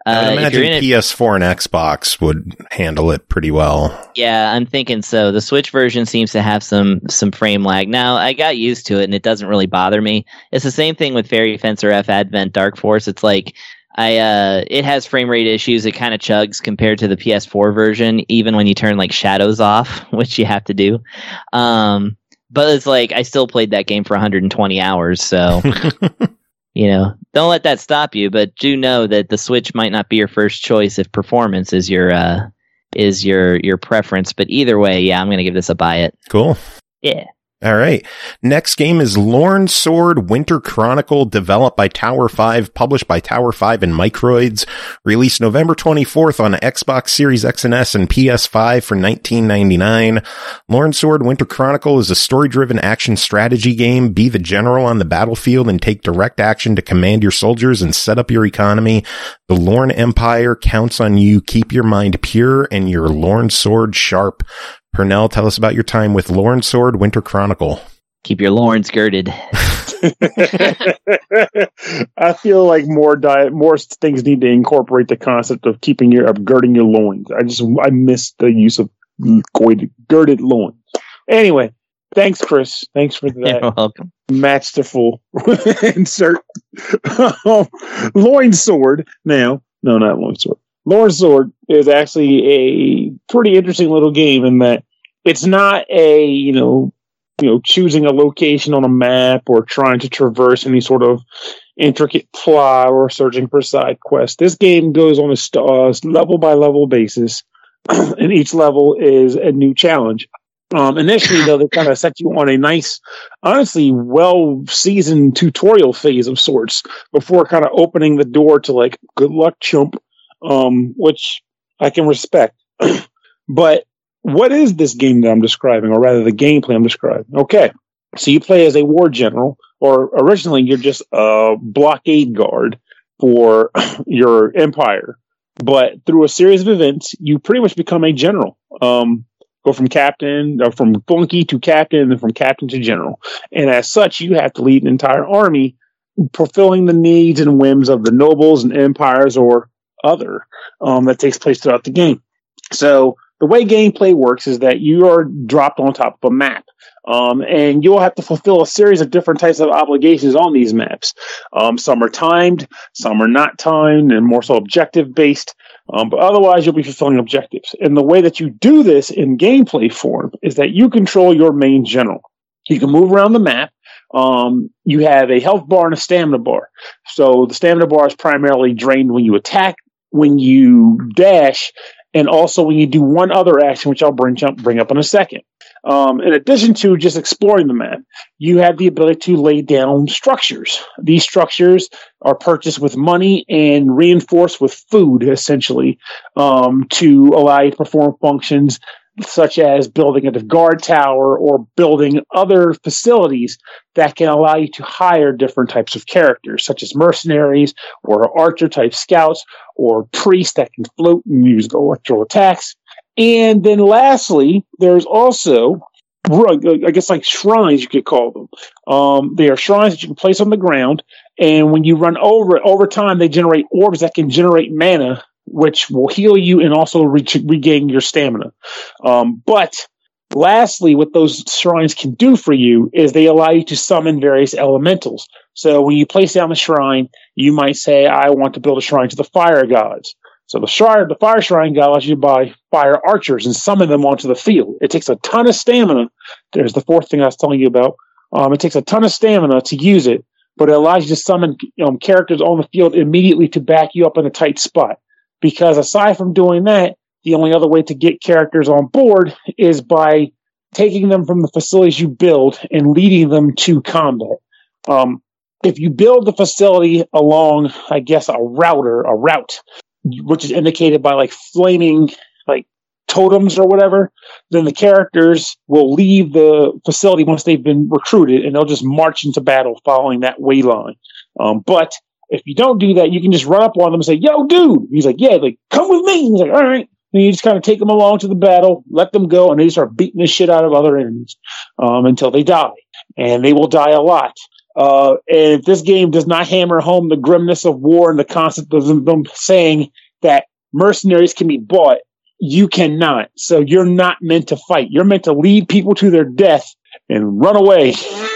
I Uh, if imagine you're in it, P S four and Xbox would handle it pretty well. yeah, I'm thinking so. The Switch version seems to have some some frame lag. Now, I got used to it, and it doesn't really bother me. It's the same thing with Fairy Fencer F Advent Dark Force. It's like I uh, it has frame rate issues. It kind of chugs compared to the P S four version, even when you turn like shadows off, which you have to do. Um, but it's like I still played that game for one hundred twenty hours, so. You know, don't let that stop you, but do know that the Switch might not be your first choice if performance is your uh, is your your preference. But either way, yeah, I'm going to give this a buy it. Cool. Yeah. All right. Next game is Lorn Sword Winter Chronicle, developed by Tower five, published by Tower five and Microids, released November twenty-fourth on Xbox Series X and S and P S five for nineteen ninety-nine. Lorn Sword Winter Chronicle is a story-driven action strategy game. Be the general on the battlefield and take direct action to command your soldiers and set up your economy. The Lorn Empire counts on you. Keep your mind pure and your Lorn Sword sharp. Pernell, tell us about your time with Lorn Sword Winter Chronicle. Keep your loins girded. I feel like more diet, more things need to incorporate the concept of keeping your of girding your loins. I just I miss the use of girded, girded loins. Anyway, thanks, Chris. Thanks for that. You're welcome. Masterful insert loin sword. Now, no, not loin sword. Lorn Sword is actually a pretty interesting little game in that it's not a, you know, you know, choosing a location on a map or trying to traverse any sort of intricate plot or searching for side quests. This game goes on a st- uh, level by level basis, and each level is a new challenge. Um, initially, though, they kind of set you on a nice, honestly, well-seasoned tutorial phase of sorts before kind of opening the door to, like, good luck, chump. Um, which I can respect. But what is this game that I'm describing, or rather the gameplay I'm describing? Okay, so you play as a war general, or originally you're just a blockade guard for your empire. But through a series of events, you pretty much become a general. Um, go from captain, or from flunky to captain, and from captain to general. And as such, you have to lead an entire army, fulfilling the needs and whims of the nobles and empires, or other um, that takes place throughout the game. So the way gameplay works is that you are dropped on top of a map, um, and you'll have to fulfill a series of different types of obligations on these maps. Um, some are timed, some are not timed, and more so objective based. Um, but otherwise, you'll be fulfilling objectives. And the way that you do this in gameplay form is that you control your main general. You can move around the map. Um, you have a health bar and a stamina bar. So the stamina bar is primarily drained when you attack, when you dash, and also when you do one other action, which I'll bring, jump, bring up in a second. Um, in addition to just exploring the map, you have the ability to lay down structures. These structures are purchased with money and reinforced with food, essentially, um, to allow you to perform functions such as building a guard tower or building other facilities that can allow you to hire different types of characters, such as mercenaries or archer-type scouts or priests that can float and use electrical attacks. And then lastly, there's also, I guess like shrines, you could call them. Um, they are shrines that you can place on the ground, and when you run over it, over time, they generate orbs that can generate mana, which will heal you and also re- regain your stamina. Um, but lastly, what those shrines can do for you is they allow you to summon various elementals. So when you place down the shrine, you might say, I want to build a shrine to the fire gods. So the shrine, the fire shrine god allows you to buy fire archers and summon them onto the field. It takes a ton of stamina. There's the fourth thing I was telling you about. Um, it takes a ton of stamina to use it, but it allows you to summon um, characters on the field immediately to back you up in a tight spot. Because aside from doing that, the only other way to get characters on board is by taking them from the facilities you build and leading them to combat. Um, if you build the facility along, I guess, a router, a route, which is indicated by like flaming like totems or whatever, then the characters will leave the facility once they've been recruited, and they'll just march into battle following that way line. Um, but if you don't do that, you can just run up on them and say, yo, dude. He's like, yeah, like, come with me. He's like, all right. And you just kind of take them along to the battle, let them go, and they start beating the shit out of other enemies um, until they die. And they will die a lot. Uh, and if this game does not hammer home the grimness of war and the concept of them saying that mercenaries can be bought, you cannot. So you're not meant to fight. You're meant to lead people to their death and run away.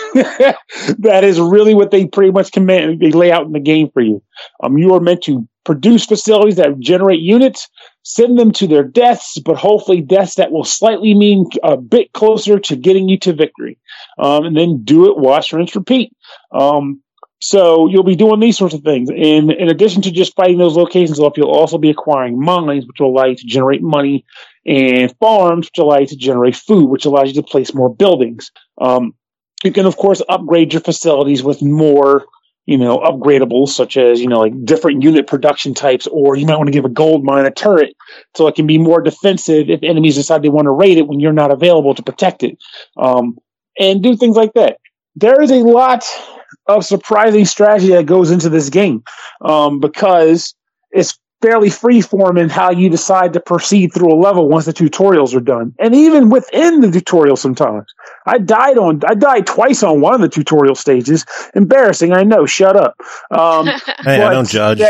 That is really what they pretty much command. They lay out in the game for you. Um, you are meant to produce facilities that generate units, send them to their deaths, but hopefully deaths that will slightly mean a bit closer to getting you to victory. Um, and then do it, wash, rinse, repeat. Um, so you'll be doing these sorts of things. And in addition to just fighting those locations off, you'll also be acquiring mines, which will allow you to generate money, and farms, which allow you to generate food, which allows you to place more buildings. Um, you can, of course, upgrade your facilities with more, you know, upgradables, such as, you know, like different unit production types, or you might want to give a gold mine a turret so it can be more defensive if enemies decide they want to raid it when you're not available to protect it. Um, and do things like that. There is a lot of surprising strategy that goes into this game, um, because it's fairly freeform in how you decide to proceed through a level once the tutorials are done. And even within the tutorial sometimes. I died on I died twice on one of the tutorial stages. Embarrassing, I know, shut up. Um, hey, I don't judge.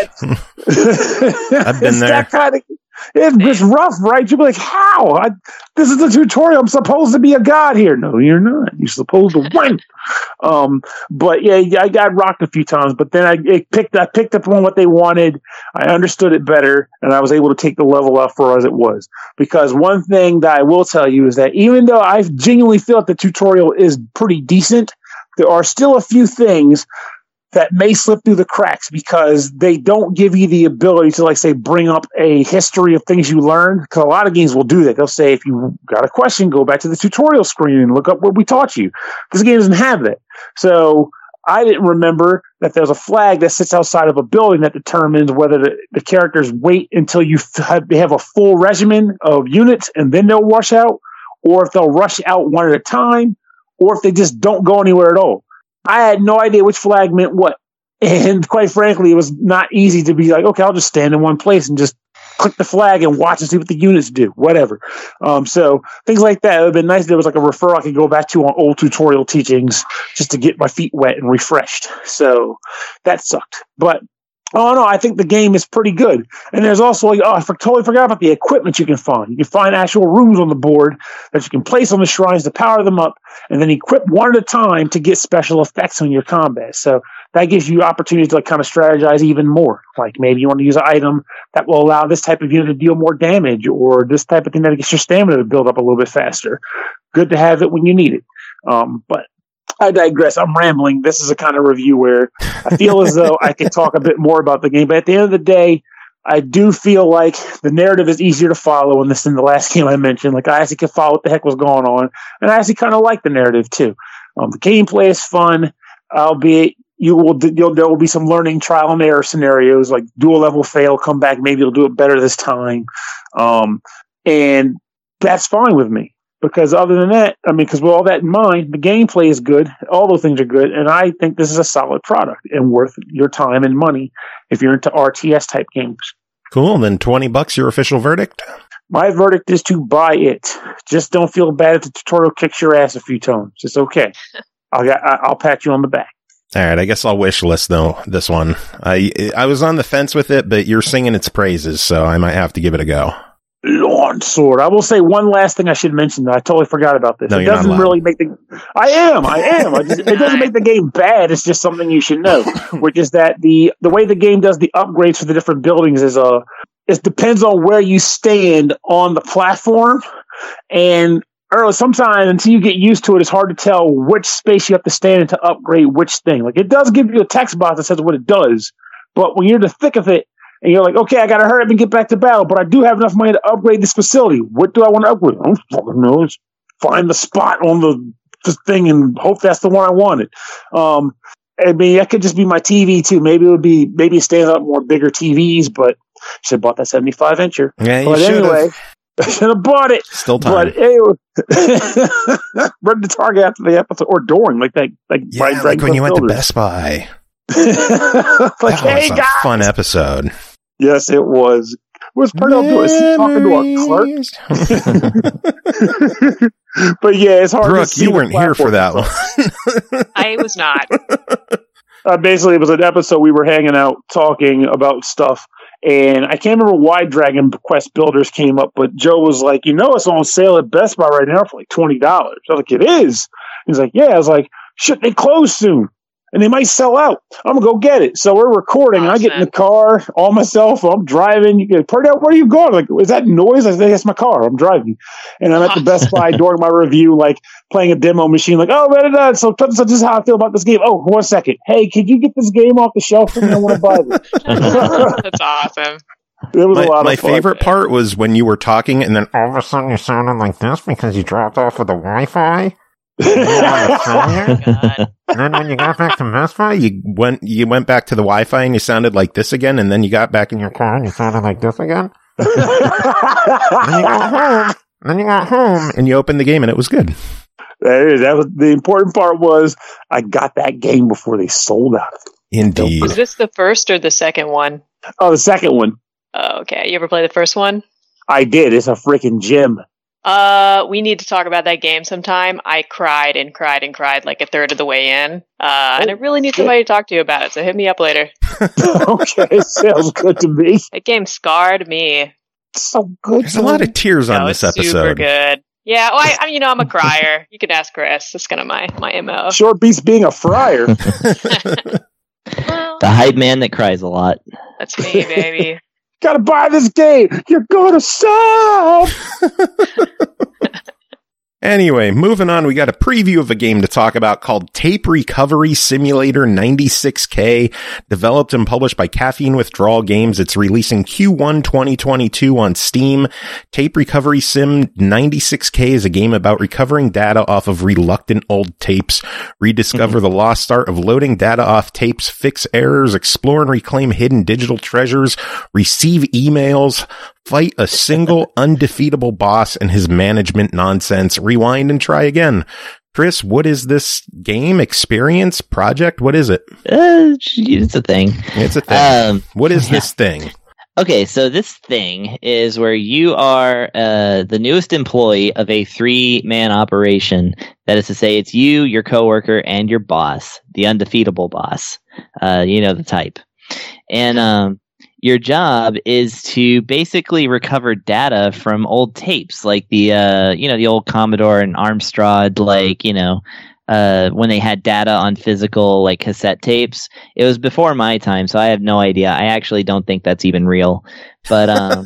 I've been there. Kind of, it's rough, right? You'll be like, how? I, this is the tutorial. I'm supposed to be a god here. No, you're not. You're supposed to win. Um, but yeah, I got rocked a few times, but then I it picked I picked up on what they wanted. I understood it better, and I was able to take the level up for as it was. Because one thing that I will tell you is that even though I genuinely feel that the tutorial is pretty decent, there are still a few things that may slip through the cracks because they don't give you the ability to, like, say, bring up a history of things you learned. Because a lot of games will do that. They'll say, if you got a question, go back to the tutorial screen and look up what we taught you. This game doesn't have that. So I didn't remember that there's a flag that sits outside of a building that determines whether the, the characters wait until you have, they have a full regimen of units and then they'll rush out, or if they'll rush out one at a time, or if they just don't go anywhere at all. I had no idea which flag meant what. And quite frankly, it was not easy to be like, okay, I'll just stand in one place and just click the flag and watch and see what the units do, whatever. Um, so things like that. It would have been nice if there was like a referral I could go back to on old tutorial teachings just to get my feet wet and refreshed. So that sucked. But oh no, I think the game is pretty good. And there's also, like, oh, I for, totally forgot about the equipment you can find. You can find actual rooms on the board that you can place on the shrines to power them up, and then equip one at a time to get special effects on your combat. So that gives you opportunities to, like, kind of strategize even more. Like maybe you want to use an item that will allow this type of unit to deal more damage, or this type of thing that gets your stamina to build up a little bit faster. Good to have it when you need it. Um, but I digress. I'm rambling. This is a kind of review where I feel as though I could talk a bit more about the game. But at the end of the day, I do feel like the narrative is easier to follow in this than the last game I mentioned. Like, I actually could follow what the heck was going on. And I actually kind of like the narrative, too. Um, the gameplay is fun, albeit you will, you'll, there will be some learning trial and error scenarios, like do a level fail, come back, maybe you'll do it better this time. Um, and that's fine with me. Because other than that, I mean, because with all that in mind, the gameplay is good. All those things are good. And I think this is a solid product and worth your time and money if you're into R T S type games. Cool. Then twenty bucks, your official verdict? My verdict is to buy it. Just don't feel bad if the tutorial kicks your ass a few times. It's okay. I'll, I'll pat you on the back. All right. I guess I'll wish list, though, this one. I, I was on the fence with it, but you're singing its praises, so I might have to give it a go. Lawn Sword. I will say one last thing I should mention. I totally forgot about this. No, it you're doesn't not allowed. really make the. I am. I am. I just, it doesn't make the game bad. It's just something you should know, which is that the the way the game does the upgrades for the different buildings is uh it depends on where you stand on the platform, and early sometimes until you get used to it, it's hard to tell which space you have to stand in to upgrade which thing. Like, it does give you a text box that says what it does, but when you're in the thick of it. And you're like, okay, I got to hurry up and get back to battle, but I do have enough money to upgrade this facility. What do I want to upgrade? I don't fucking know. Just find the spot on the, the thing and hope that's the one I wanted. Um, I mean, that could just be my T V too. Maybe it would be, maybe it stands up more bigger T Vs, but I should have bought that seventy-five incher. Yeah, you but should've. anyway, I should have bought it. Still time. But anyway, run the Target after the episode or during, like that, like, yeah, like when you went to Best Buy. Like, That hey, was a guys. fun episode. Yes, it was. What's Purdell doing? Is he talking to a clerk? But yeah, it's hard Brooke, to see. you weren't here for that one. I was not. Uh, basically, it was an episode we were hanging out talking about stuff, and I can't remember why Dragon Quest Builders came up, but Joe was like, you know, it's on sale at Best Buy right now for like twenty dollars. I was like, it is? He's like, yeah. I was like, shit, they close soon. And they might sell out. I'm going to go get it. So we're recording. Awesome. I get in the car on myself. I'm driving. You get, Purdell, where are you going? Like, is that noise? I say, that's my car. I'm driving. And I'm at the Best Buy during my review, like playing a demo machine. Like, oh, da, da, da. So, so this is how I feel about this game. Oh, one second. Hey, could you get this game off the shelf for me? I want to buy it. That's awesome. It was My, a lot my of fun. favorite part was when you were talking and then All of a sudden you sounded like this because you dropped off of the Wi-Fi. Oh, God. And then when you got back to Best Buy, you you went you went back to the Wi-Fi and you sounded like this again, and then you got back in your car and you sounded like this again. Then you got home. Then you got home. and you opened the game and it was good. That is, that was the important part was I got that game before they sold out. Indeed. Was this the first or the second one? Oh, the second one. Oh, okay. You ever play the first one? I did. It's a freaking gem. Uh, we need to talk about that game sometime. I cried and cried and cried like a third of the way in. Uh, and I really need somebody to talk to about it, so hit me up later. Okay, sounds good to me. That game scarred me. So good. There's a lot of tears on No, this it's super episode. good. Yeah, well, I, I, you know, I'm a crier. You can ask Chris. That's kind of my, my M O. Sure beats being a friar. Well, The hype man that cries a lot. that's me, baby. Gotta buy this game. You're gonna stop. Anyway, moving on, we got a preview of a game to talk about called Tape Recovery Simulator ninety-six K, developed and published by Caffeine Withdrawal Games. It's releasing Q one twenty twenty-two on Steam. Tape Recovery Sim ninety-six K is a game about recovering data off of reluctant old tapes, rediscover the lost art of loading data off tapes, fix errors, explore and reclaim hidden digital treasures, receive emails, fight a single undefeatable boss and his management nonsense, rewind and try again. Chris, what is this game, experience, project? What is it? Uh, it's a thing. It's a thing. Um, what is yeah. this thing? Okay, so this thing is where you are uh, the newest employee of a three-man operation. That is to say, it's you, your coworker, and your boss, the undefeatable boss. Uh, you know the type. And um, your job is to basically recover data from old tapes, like the uh, you know the old Commodore and Armstrong, like you know. Uh, when they had data on physical like cassette tapes. It was before my time, so I have no idea. I actually don't think that's even real. But um,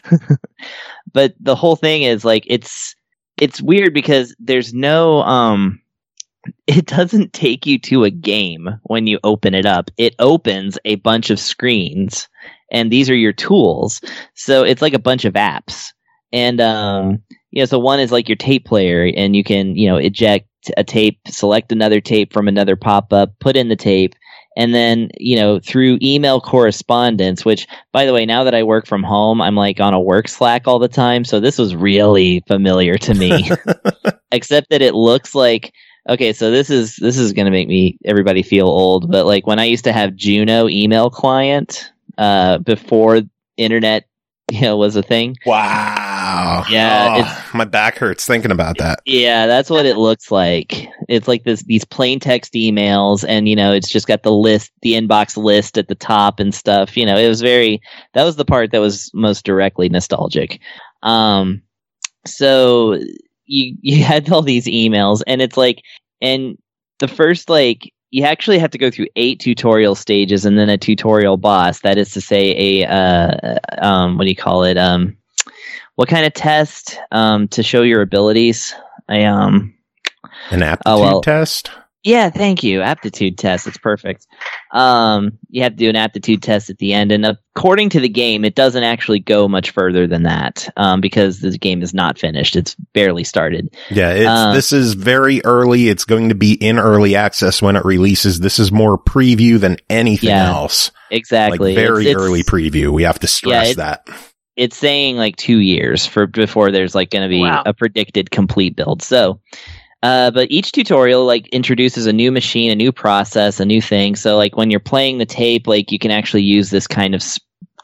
but the whole thing is like it's it's weird because there's no um, it doesn't take you to a game when you open it up. It opens a bunch of screens, and these are your tools. So it's like a bunch of apps, and um, you know, so one is like your tape player, and you can you know eject a tape, select another tape from another pop-up, put in the tape, and then, you know, through email correspondence, which, by the way, now that I work from home, I'm like on a work Slack all the time, so this was really familiar to me. Except that it looks like, okay, so this is this is going to make me, everybody feel old, but like when I used to have Juno email client, uh, before internet, you know, was a thing. Wow. Yeah, Oh, it's- my back hurts thinking about that. Yeah, that's what it looks like. It's like this these plain text emails, and you know, it's just got the list, the inbox list at the top and stuff. You know, it was very that was the part that was most directly nostalgic. Um, so you you had all these emails, and it's like, and the first like you actually have to go through eight tutorial stages and then a tutorial boss. That is to say, a uh, um, what do you call it? Um, what kind of test um, to show your abilities? I um, An aptitude Oh, well. test? yeah, thank you. Aptitude test. It's perfect. Um, you have to do an aptitude test at the end, and according to the game, it doesn't actually go much further than that um, because the game is not finished. It's barely started. Yeah, it's, Uh, this is very early. It's going to be in early access when it releases. This is more preview than anything Yeah, else. Exactly. Like very It's- it's- early preview. We have to stress Yeah, it- that. It's saying like two years for before there's like going to be Wow. a predicted complete build. So, uh, but each tutorial like introduces a new machine, a new process, a new thing. So like when you're playing the tape, like you can actually use this kind of s-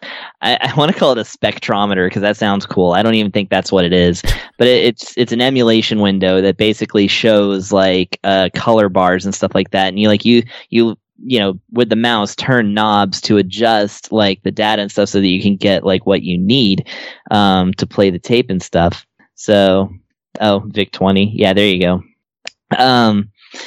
I, I want to call it a spectrometer because that sounds cool. I don't even think that's what it is, but it, it's it's an emulation window that basically shows like uh, color bars and stuff like that. And you like you you you know with the mouse turn knobs to adjust like the data and stuff so that you can get like what you need um, to play the tape and stuff. So oh, Vic twenty, yeah, there you go. Um,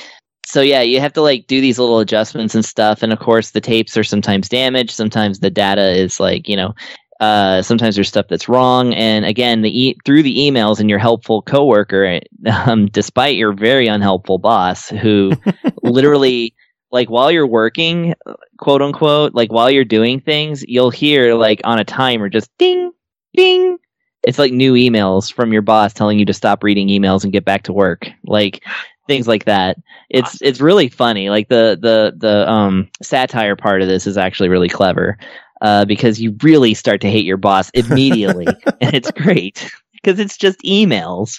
So yeah, you have to like do these little adjustments and stuff, and of course the tapes are sometimes damaged, sometimes the data is like, you know, uh, sometimes there's stuff that's wrong, and again, the e- through the emails and your helpful coworker, um, despite your very unhelpful boss, who literally like while you're working, quote unquote, like while you're doing things, you'll hear like on a timer just ding, ding. It's like new emails from your boss telling you to stop reading emails and get back to work, like. Things like that. It's awesome. It's really funny. Like the the the um satire part of this is actually really clever uh, because you really start to hate your boss immediately, and it's great because it's just emails.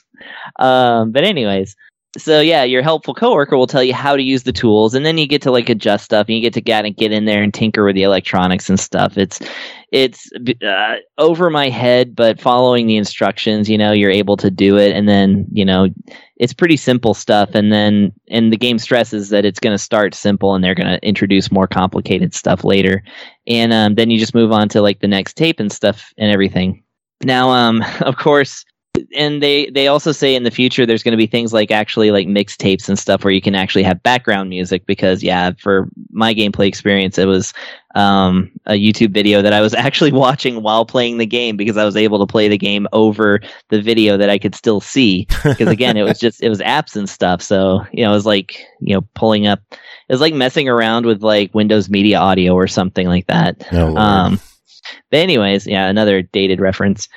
Um, but anyways, so yeah, your helpful coworker will tell you how to use the tools, and then you get to like adjust stuff, and you get to get and get in there and tinker with the electronics and stuff. It's it's uh, over my head, but following the instructions, you know, you're able to do it, and then you know. It's pretty simple stuff, and then and the game stresses that it's going to start simple, and they're going to introduce more complicated stuff later, and um, then you just move on to like the next tape and stuff and everything. Now, um, of course, and they they also say in the future there's going to be things like actually like mixtapes and stuff where you can actually have background music because yeah, for my gameplay experience, it was um, a YouTube video that I was actually watching while playing the game because I was able to play the game over the video that I could still see because again, it was just it was apps and stuff. So you know, it was like you know pulling up, it was like messing around with like Windows Media Audio or something like that. Oh, um, but anyways, yeah, another dated reference.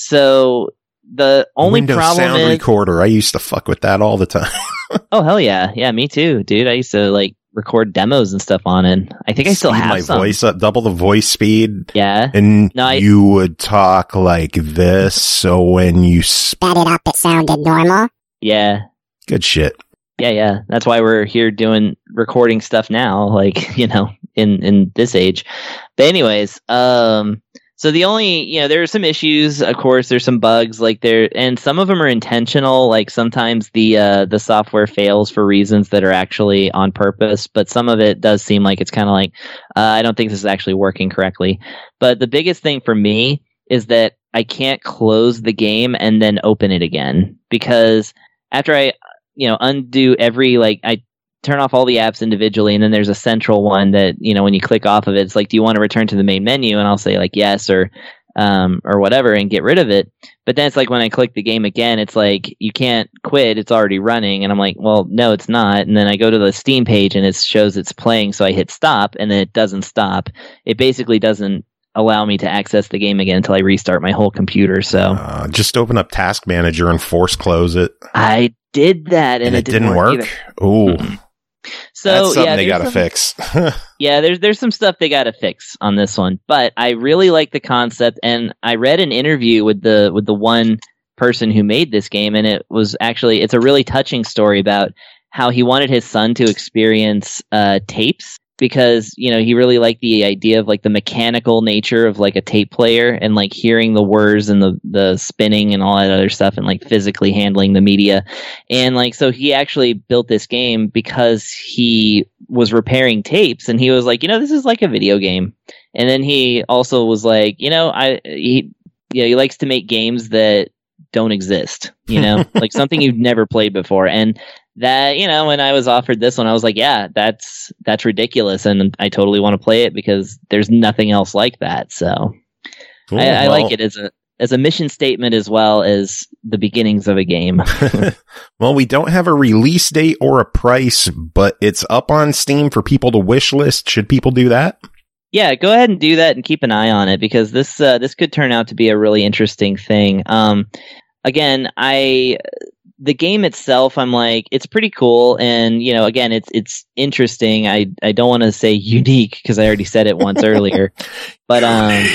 So. The only Windows problem Sound is Recorder. I used to fuck with that all the time. oh hell yeah, yeah, me too, dude. I used to like record demos and stuff on it. I think I still Speed have my some. voice up, double the voice speed. Yeah, and no, I, you would talk like this, so when you sped it up, it sounded normal. Yeah, good shit. Yeah, yeah. That's why we're here doing recording stuff now, like you know, in in this age. But anyways, um. So the only, you know, there are some issues, of course, there's some bugs like there, and some of them are intentional. Like sometimes the uh, the software fails for reasons that are actually on purpose, but some of it does seem like it's kind of like, uh, I don't think this is actually working correctly. But the biggest thing for me is that I can't close the game and then open it again because after I, you know, undo every, like, I turn off all the apps individually, and then there's a central one that, you know, when you click off of it, it's like, do you want to return to the main menu? And I'll say like yes or um or whatever and get rid of it. But then it's like when I click the game again, it's like you can't quit, it's already running, and I'm like, well, no, it's not. And then I go to the Steam page and it shows it's playing, so I hit stop and then it doesn't stop. It basically doesn't allow me to access the game again until I restart my whole computer. So uh, just open up Task Manager and force close it. I did that and, and it, it didn't, didn't work. work. Oh. Mm-hmm. So that's something yeah, they got to some, fix. yeah, there's there's some stuff they got to fix on this one, but I really like the concept, and I read an interview with the with the one person who made this game, and it was actually it's a really touching story about how he wanted his son to experience uh, tapes because you know he really liked the idea of like the mechanical nature of like a tape player and like hearing the whirs and the the spinning and all that other stuff and like physically handling the media. And like so he actually built this game because he was repairing tapes and he was like, you know, this is like a video game. And then he also was like, you know, I he yeah, he likes to make games that don't exist, you know, like something you've never played before. And that, you know, when I was offered this one, I was like, yeah, that's that's ridiculous, and I totally want to play it because there's nothing else like that. So cool, I, I well, like it as a as a mission statement as well as the beginnings of a game. Well, we don't have a release date or a price, but it's up on Steam for people to wish list. Should people do that? Yeah, go ahead and do that and keep an eye on it because this uh, this could turn out to be a really interesting thing. Um, again, I. The game itself, I'm like, it's pretty cool, and you know, again, it's it's interesting. I, I don't want to say unique because I already said it once earlier, but um,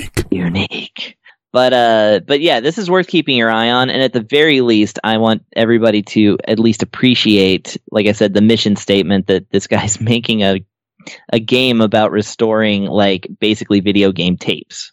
unique. But uh, but yeah, this is worth keeping your eye on, and at the very least, I want everybody to at least appreciate, like I said, the mission statement that this guy's making a a game about restoring like basically video game tapes.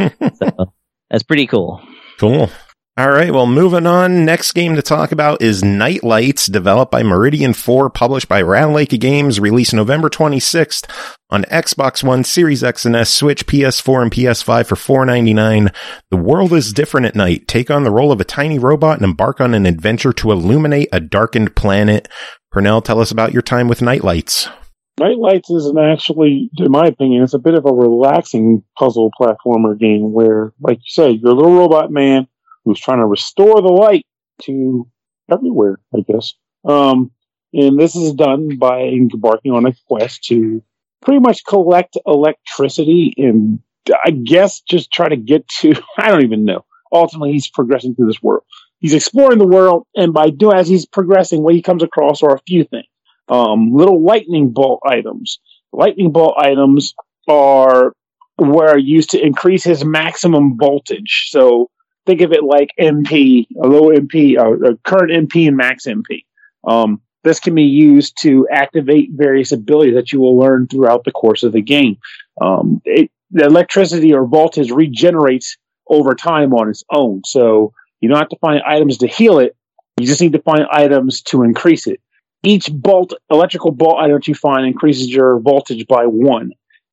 So that's pretty cool. Cool. All right, well, moving on. Next game to talk about is Nightlights, developed by Meridian four, published by Round Lake Games, released November twenty-sixth on Xbox One, Series X and S, Switch, P S four, and P S five for four ninety-nine. The world is different at night. Take on the role of a tiny robot and embark on an adventure to illuminate a darkened planet. Pernell, tell us about your time with Nightlights. Nightlights is an actually, in my opinion, it's a bit of a relaxing puzzle platformer game where, like you said, you're a little robot man who's trying to restore the light to everywhere, I guess. Um, and this is done by embarking on a quest to pretty much collect electricity and, I guess, just try to get to, I don't even know. Ultimately, he's progressing through this world. He's exploring the world, and by doing, as he's progressing, what he comes across are a few things. Um, little lightning bolt items. Lightning bolt items are were used to increase his maximum voltage. So, think of it like M P, a low M P, uh, a current M P and max M P. Um, this can be used to activate various abilities that you will learn throughout the course of the game. Um, it, the electricity or voltage regenerates over time on its own. So you don't have to find items to heal it. You just need to find items to increase it. Each bolt, electrical bolt item that you find increases your voltage by one.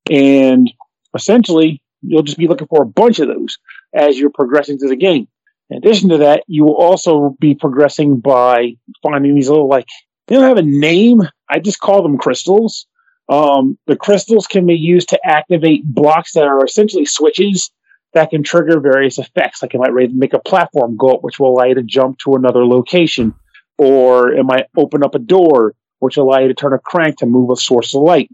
And essentially, you'll just be looking for a bunch of those as you're progressing through the game. In addition to that, you will also be progressing by finding these little, like, they don't have a name. I just call them crystals. Um, the crystals can be used to activate blocks that are essentially switches that can trigger various effects. Like it might make a platform go up, which will allow you to jump to another location. Or it might open up a door, which will allow you to turn a crank to move a source of light.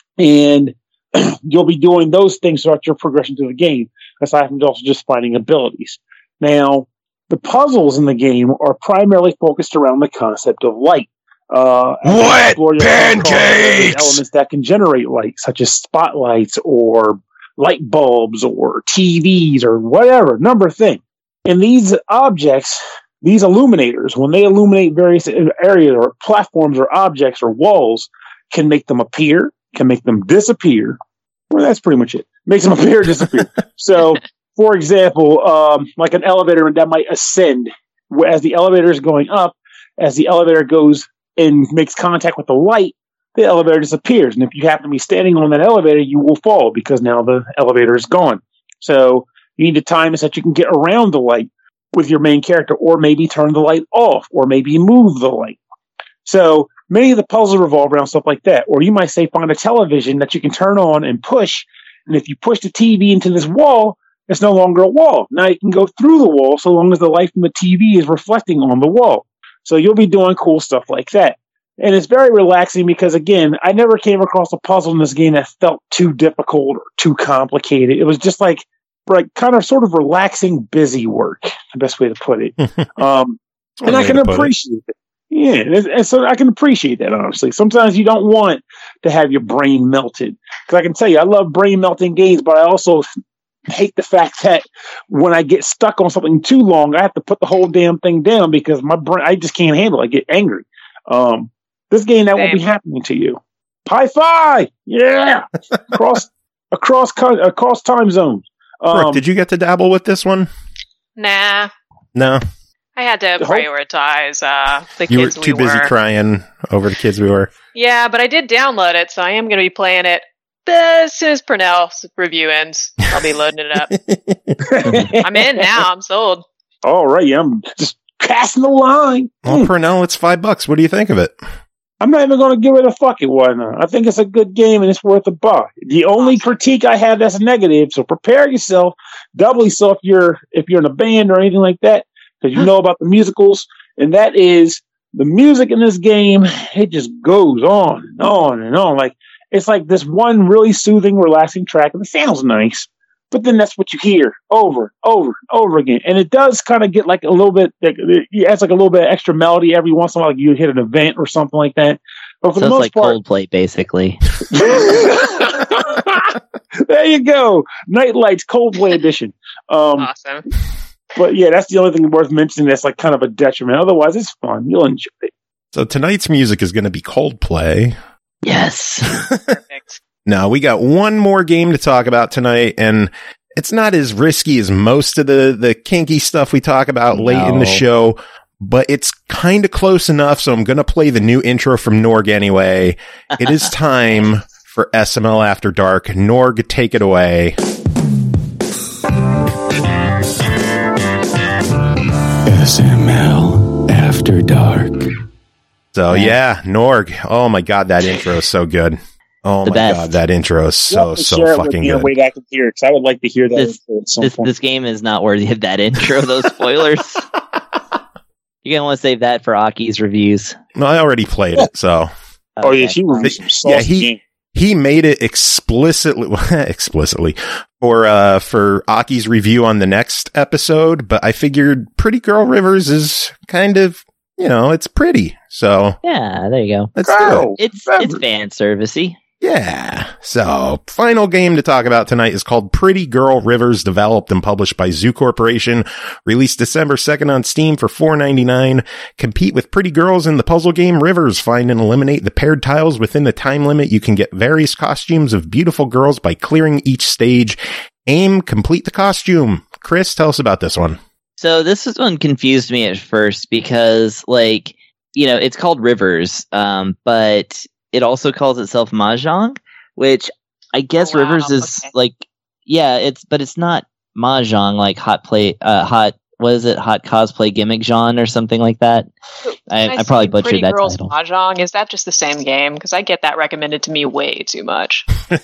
And you'll be doing those things throughout your progression through the game, aside from also just finding abilities. Now, the puzzles in the game are primarily focused around the concept of light. Uh, What pancakes? Elements that can generate light, such as spotlights or light bulbs or T Vs or whatever, number of things. And these objects, these illuminators, when they illuminate various areas or platforms or objects or walls, can make them appear, can make them disappear. Well, that's pretty much it. Makes them appear, disappear. So, for example, um, like an elevator that might ascend as the elevator is going up. As the elevator goes and makes contact with the light, the elevator disappears. And if you happen to be standing on that elevator, you will fall because now the elevator is gone. So you need to time it so that you can get around the light with your main character, or maybe turn the light off, or maybe move the light. So many of the puzzles revolve around stuff like that. Or you might say find a television that you can turn on and push. And if you push the T V into this wall, it's no longer a wall. Now you can go through the wall so long as the light from the T V is reflecting on the wall. So you'll be doing cool stuff like that. And it's very relaxing because, again, I never came across a puzzle in this game that felt too difficult or too complicated. It was just like, like kind of sort of relaxing, busy work, the best way to put it. Um, and I can appreciate it. Yeah, and, and so I can appreciate that, honestly. Sometimes you don't want to have your brain melted. Because I can tell you, I love brain melting games, but I also hate the fact that when I get stuck on something too long, I have to put the whole damn thing down because my brain, I just can't handle it. I get angry. Um, this game, that Same. won't be happening to you. High five! Yeah! across, across, across time zones. Um, Brooke, did you get to dabble with this one? Nah. No. I had to prioritize uh, the you kids were too we busy were. crying over the kids we were. Yeah, but I did download it, so I am going to be playing it as soon as Purnell's review ends. I'll be loading it up. I'm in now. I'm sold. All right, I'm just passing the line. Well, mm. Purnell, it's five bucks. What do you think of it? I'm not even going to give it a fucking one. I think it's a good game and it's worth a buy. The only awesome. critique I have that's negative, so prepare yourself, doubly so if you're if you're in a band or anything like that, because you know about the musicals, and that is the music in this game. It just goes on and on and on. Like it's like this one really soothing, relaxing track, and it sounds nice. But then that's what you hear over, over, over again. And it does kind of get like a little bit, like, it adds like a little bit of extra melody every once in a while, like you hit an event or something like that. But for so the most it's like part, Coldplay, basically. There you go. Nightlights, Coldplay edition. Um, awesome. But yeah, that's the only thing worth mentioning that's like kind of a detriment. Otherwise, it's fun. You'll enjoy it. So tonight's music is going to be Coldplay. Yes. Perfect. No, we got one more game to talk about tonight, and it's not as risky as most of the, the kinky stuff we talk about late in the No. show, but it's kind of close enough, so I'm going to play the new intro from Norg anyway. It is time for S M L After Dark. Norg, take it away. S M L After Dark. So yeah, Norg. Oh my god, that intro is so good. Oh The my best. god, that intro is so, Share so it with fucking me in a good. way that I can hear, because I would like to hear that This- intro at some This point. this game is not worthy of that intro. Those spoilers. You're gonna want to save that for Aki's reviews. No, I already played it, so Oh yeah, Okay. she reviewed some saucy Yeah, he- game. he made it explicitly explicitly for uh for Aki's review on the next episode, but I figured Pretty Girl Rivers is kind of, you know, it's pretty. So Yeah, there you go. let's do it. Girl It's Rivers. it's fan servicey. Yeah. So, final game to talk about tonight is called Pretty Girl Rivers, developed and published by Zoo Corporation, released December second on Steam for four ninety-nine. Compete with pretty girls in the puzzle game Rivers. Find and eliminate the paired tiles within the time limit. You can get various costumes of beautiful girls by clearing each stage. Aim, complete the costume. Chris, tell us about this one. So this is one confused me at first because, like, you know, it's called Rivers, um, but it also calls itself Mahjong, which I guess Oh, wow. Rivers is Okay. like, yeah, it's but it's not Mahjong like hot play, uh, hot. What is it? Hot cosplay gimmick Jean or something like that. I, I, I probably see butchered Pretty that Girls title. Mahjong. Is that just the same game? Because I get that recommended to me way too much.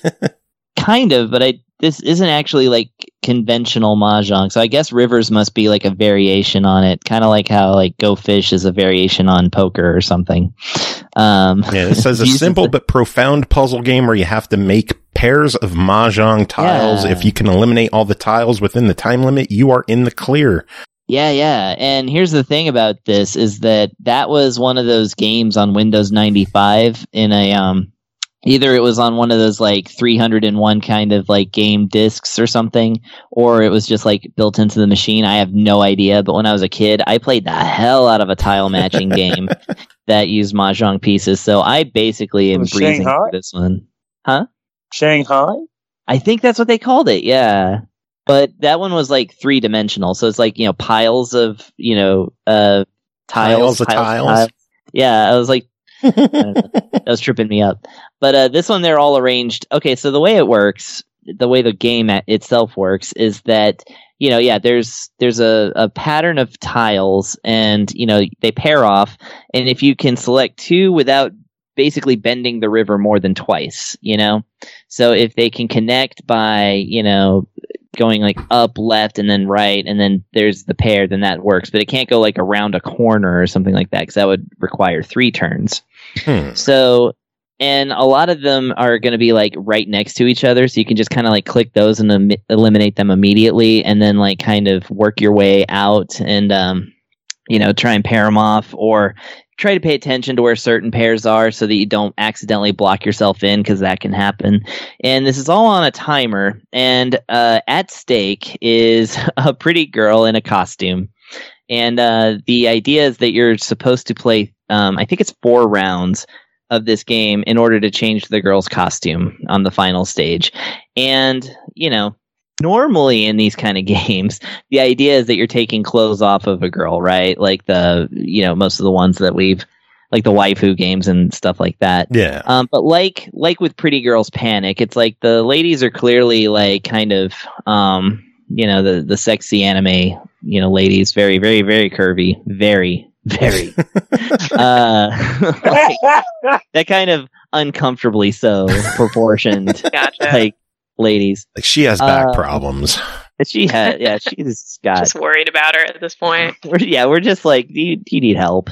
Kind of, but I this isn't actually like conventional mahjong. So I guess Rivers must be like a variation on it, kind of like how like Go Fish is a variation on poker or something. Um, Yeah, it says a uses simple the- but profound puzzle game where you have to make pairs of mahjong tiles. Yeah. If you can eliminate all the tiles within the time limit, you are in the clear. Yeah, yeah. And here's the thing about this is that that was one of those games on Windows ninety-five in a um either it was on one of those like three hundred one kind of like game discs or something, or it was just like built into the machine. I have no idea, but when I was a kid, I played the hell out of a tile matching game that used mahjong pieces. So I basically am Was breezing Shanghai? through this one. Shanghai? I think that's what they called it, yeah. But that one was like three dimensional, so it's like, you know, piles of, you know, uh, tiles. Piles of tiles. Yeah, I was like, I don't know. That was tripping me up. But uh, this one, they're all arranged. Okay, so the way it works, the way the game at itself works, is that, you know, yeah, there's there's a, a pattern of tiles, and, you know, they pair off, and if you can select two without basically bending the river more than twice, you know, so if they can connect by, you know, going like up, left, and then right, and then there's the pair, then that works. But it can't go like around a corner or something like that, because that would require three turns. Hmm. So, and a lot of them are going to be like right next to each other, so you can just kind of like click those and em- eliminate them immediately, and then like kind of work your way out and, um, you know, try and pair them off, or try to pay attention to where certain pairs are so that you don't accidentally block yourself in, because that can happen. And this is all on a timer, and uh, at stake is a pretty girl in a costume. And uh, the idea is that you're supposed to play, um, I think it's four rounds of this game in order to change the girl's costume on the final stage. And, you know, normally in these kind of games, the idea is that you're taking clothes off of a girl, right? Like the, you know, most of the ones that we've, like the waifu games and stuff like that. Yeah. Um, but like, like with Pretty Girls Panic, it's like the ladies are clearly like kind of, um, you know, the, the sexy anime, you know, ladies, very, very, very curvy, very, very, uh, like, that kind of uncomfortably so proportioned, Gotcha. like ladies. Like she has back Uh, problems. She had, yeah, she's got. Just worried about her at this point. We're, yeah, we're just like, do you, do you need help?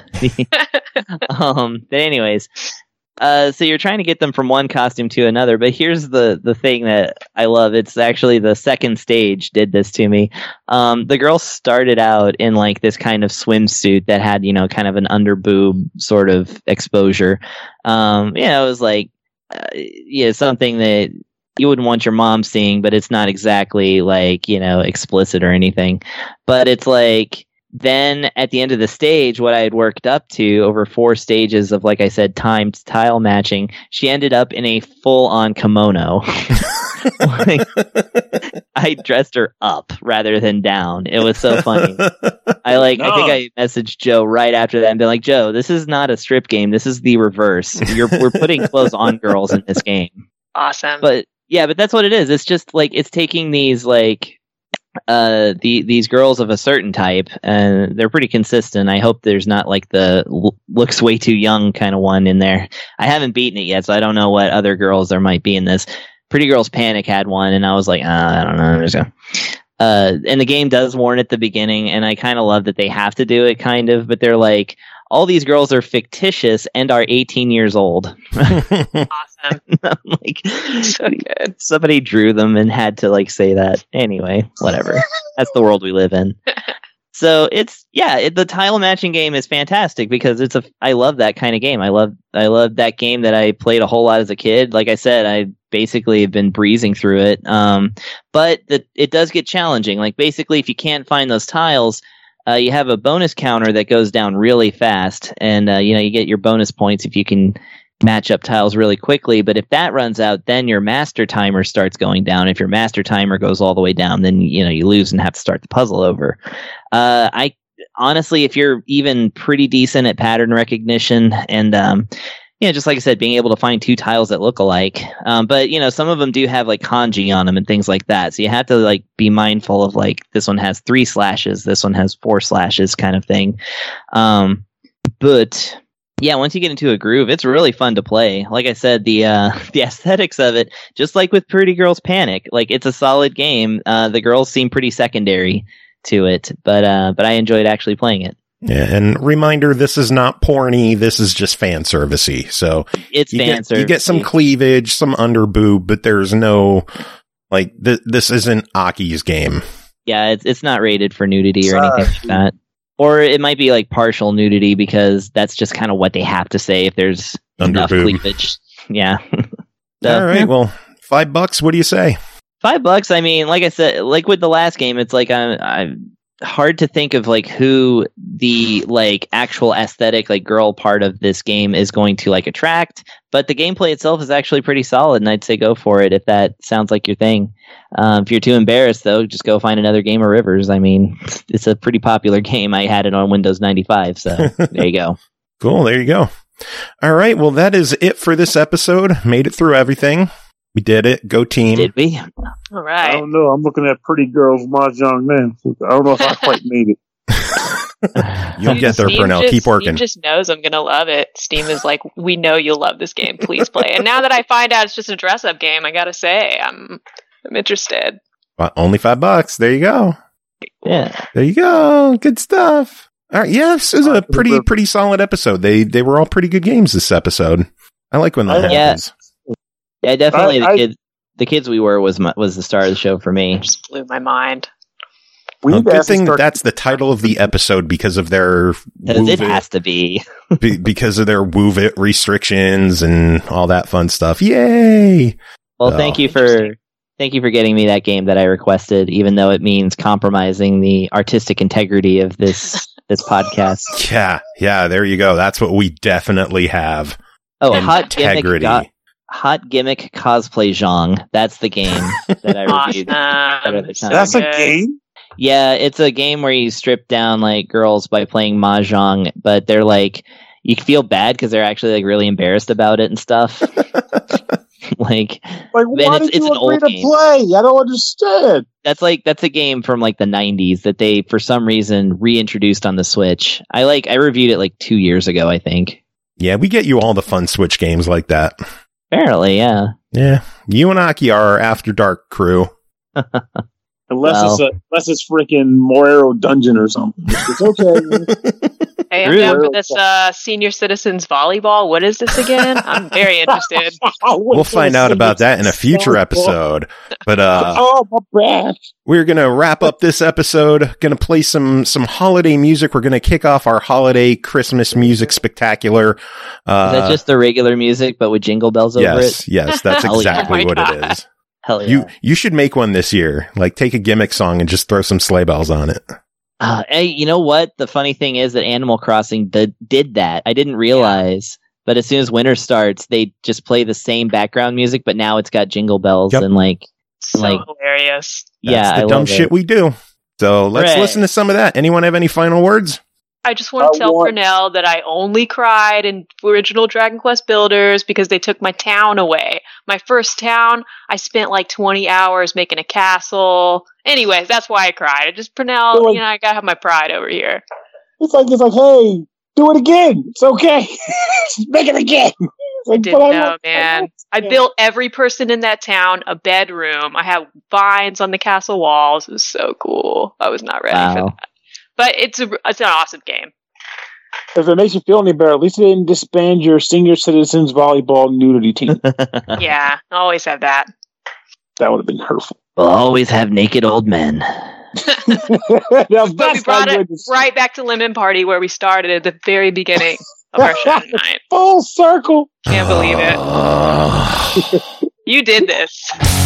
um, but anyways, uh, so you're trying to get them from one costume to another. But here's the the thing that I love. It's actually the second stage did this to me. Um, the girl started out in like this kind of swimsuit that had, you know, kind of an under boob sort of exposure. Um, yeah, it was like, uh, yeah, something that you wouldn't want your mom seeing, but it's not exactly like, you know, explicit or anything. But it's like, then at the end of the stage, what I had worked up to over four stages of, like I said, timed tile matching, she ended up in a full-on kimono. Like, I dressed her up rather than down. It was so funny. I like. No. I think I messaged Joe right after that and been like, Joe, this is not a strip game. This is the reverse. You're we're putting clothes on girls in this game. Awesome. But yeah, but that's what it is. It's just like it's taking these like uh the these girls of a certain type, and they're pretty consistent. I hope there's not like the l- looks way too young kind of one in there. I haven't beaten it yet, so I don't know what other girls there might be in this. Pretty Girls Panic had one, and I was like, uh, I don't know. There's a, uh, and the game does warn at the beginning, and I kind of love that they have to do it, kind of, but they're like, all these girls are fictitious and are eighteen years old. Awesome. I'm like, so good. Somebody drew them and had to like say that. Anyway, whatever. That's the world we live in. So it's yeah, it, the tile matching game is fantastic because it's a. I love that kind of game. I love I love that game that I played a whole lot as a kid. Like I said, I basically have been breezing through it. Um, but the, it does get challenging. Like basically, if you can't find those tiles, uh, you have a bonus counter that goes down really fast, and uh, you know you get your bonus points if you can match up tiles really quickly. But if that runs out, then your master timer starts going down. If your master timer goes all the way down, then you know you lose and have to start the puzzle over. Uh, I honestly, if you're even pretty decent at pattern recognition and um, you know, just like I said, being able to find two tiles that look alike. Um, but you know, some of them do have like kanji on them and things like that. So you have to like be mindful of like this one has three slashes, this one has four slashes, kind of thing. Um, but yeah, once you get into a groove, it's really fun to play. Like I said, the uh, the aesthetics of it, just like with Pretty Girls Panic, like it's a solid game. Uh, the girls seem pretty secondary to it, but uh, but I enjoyed actually playing it. Yeah, and reminder, this is not porny. This is just fan servicey. So it's you fan get, servicey. You get some cleavage, some under boob, but there's no like th- this isn't Aki's game. Yeah, it's it's not rated for nudity or anything like that. Or it might be like partial nudity because that's just kind of what they have to say if there's under enough boob. cleavage. Yeah. So, all right. yeah. Well, five bucks. What do you say? Five bucks. I mean, like I said, like with the last game, it's like I'm, I'm hard to think of like who the like actual aesthetic like girl part of this game is going to like attract. But the gameplay itself is actually pretty solid, and I'd say go for it if that sounds like your thing. Um, if you're too embarrassed, though, just go find another game of Rivers. I mean, it's a pretty popular game. I had it on Windows ninety-five, so there you go. Cool. There you go. All right. Well, that is it for this episode. Made it through everything. We did it. Go team. Did we? All right. I don't know. I'm looking at Pretty Girls Mahjong Man. I don't know if I quite made it. You'll get there, Steam Purnell. just, Keep working. Steam just knows I'm going to love it. Steam is like, we know you'll love this game. Please play. And now that I find out it's just a dress-up game, I got to say, I'm I'm interested. Well, only five bucks. There you go. Yeah. There you go. Good stuff. All right. Yeah, this is a pretty, pretty solid episode. They they were all pretty good games this episode. I like when that yeah. happens. Yeah, definitely. I, the I, kids, the kids we were was my, was the star of the show for me. It just blew my mind. Well, good thing that that's the title of the episode because of their Because it has to be. be, because of their Woo It restrictions and all that fun stuff. Yay! Well, Oh. thank you for thank you for getting me that game that I requested, even though it means compromising the artistic integrity of this this podcast. Yeah, yeah. There you go. That's what we definitely have. Oh, hot gimmick, Integrity. go- hot gimmick cosplay Zhong. That's the game that I reviewed. at Awesome. other So time. That's a good. game? Yeah, it's a game where you strip down like girls by playing mahjong, but they're like you feel bad because they're actually like really embarrassed about it and stuff. like Like, why it's- did it's you an agree old to game. play? I don't understand. that's like that's a game from like the nineties that they for some reason reintroduced on the Switch. I like I reviewed it like two years ago, I think. Yeah, we get you all the fun Switch games like that. Apparently, yeah. Yeah, you and Aki are our After Dark crew. Unless Well. it's a, unless it's freaking Morero Dungeon or something. It's okay. Hey, I'm down for this uh, senior citizens volleyball. What is this again? I'm very interested. We'll find out about that in a future episode. But uh, Oh, my back. we're gonna wrap up this episode. Gonna play some some holiday music. We're gonna kick off our holiday Christmas music spectacular. Uh, Is that just the regular music but with jingle bells over yes, it? yes, that's Oh, yeah. exactly Oh my what God. it is. Hell yeah. You you should make one this year. Like take a gimmick song and just throw some sleigh bells on it. Uh, hey, you know what? The funny thing is that Animal Crossing did, did that. I didn't realize, but as soon as winter starts, they just play the same background music, but now it's got jingle bells Yep. and like, So like, hilarious. That's yeah, the I dumb love shit it. we do. So let's Hooray. listen to some of that. Anyone have any final words? I just want to I tell want- Purnell that I only cried in original Dragon Quest Builders because they took my town away. My first town, I spent like twenty hours making a castle. Anyways, that's why I cried. I just, Purnell, You're like- you know, I gotta have my pride over here. It's like it's like, hey, do it again. It's okay. Just make it again. It's like, Didn't but I know, want- man. I Yeah. built every person in that town a bedroom. I have vines on the castle walls. It was so cool. I was not ready for Wow. that. But it's a, it's an awesome game. If it makes you feel any better, at least they didn't disband your senior citizens volleyball nudity team. Yeah, I always have that. That would have been hurtful. We'll always have naked old men. Now, But we that's brought how it good this- right back to Lemon Party where we started at the very beginning of our show tonight. Full circle. Can't believe it. Uh, You did this.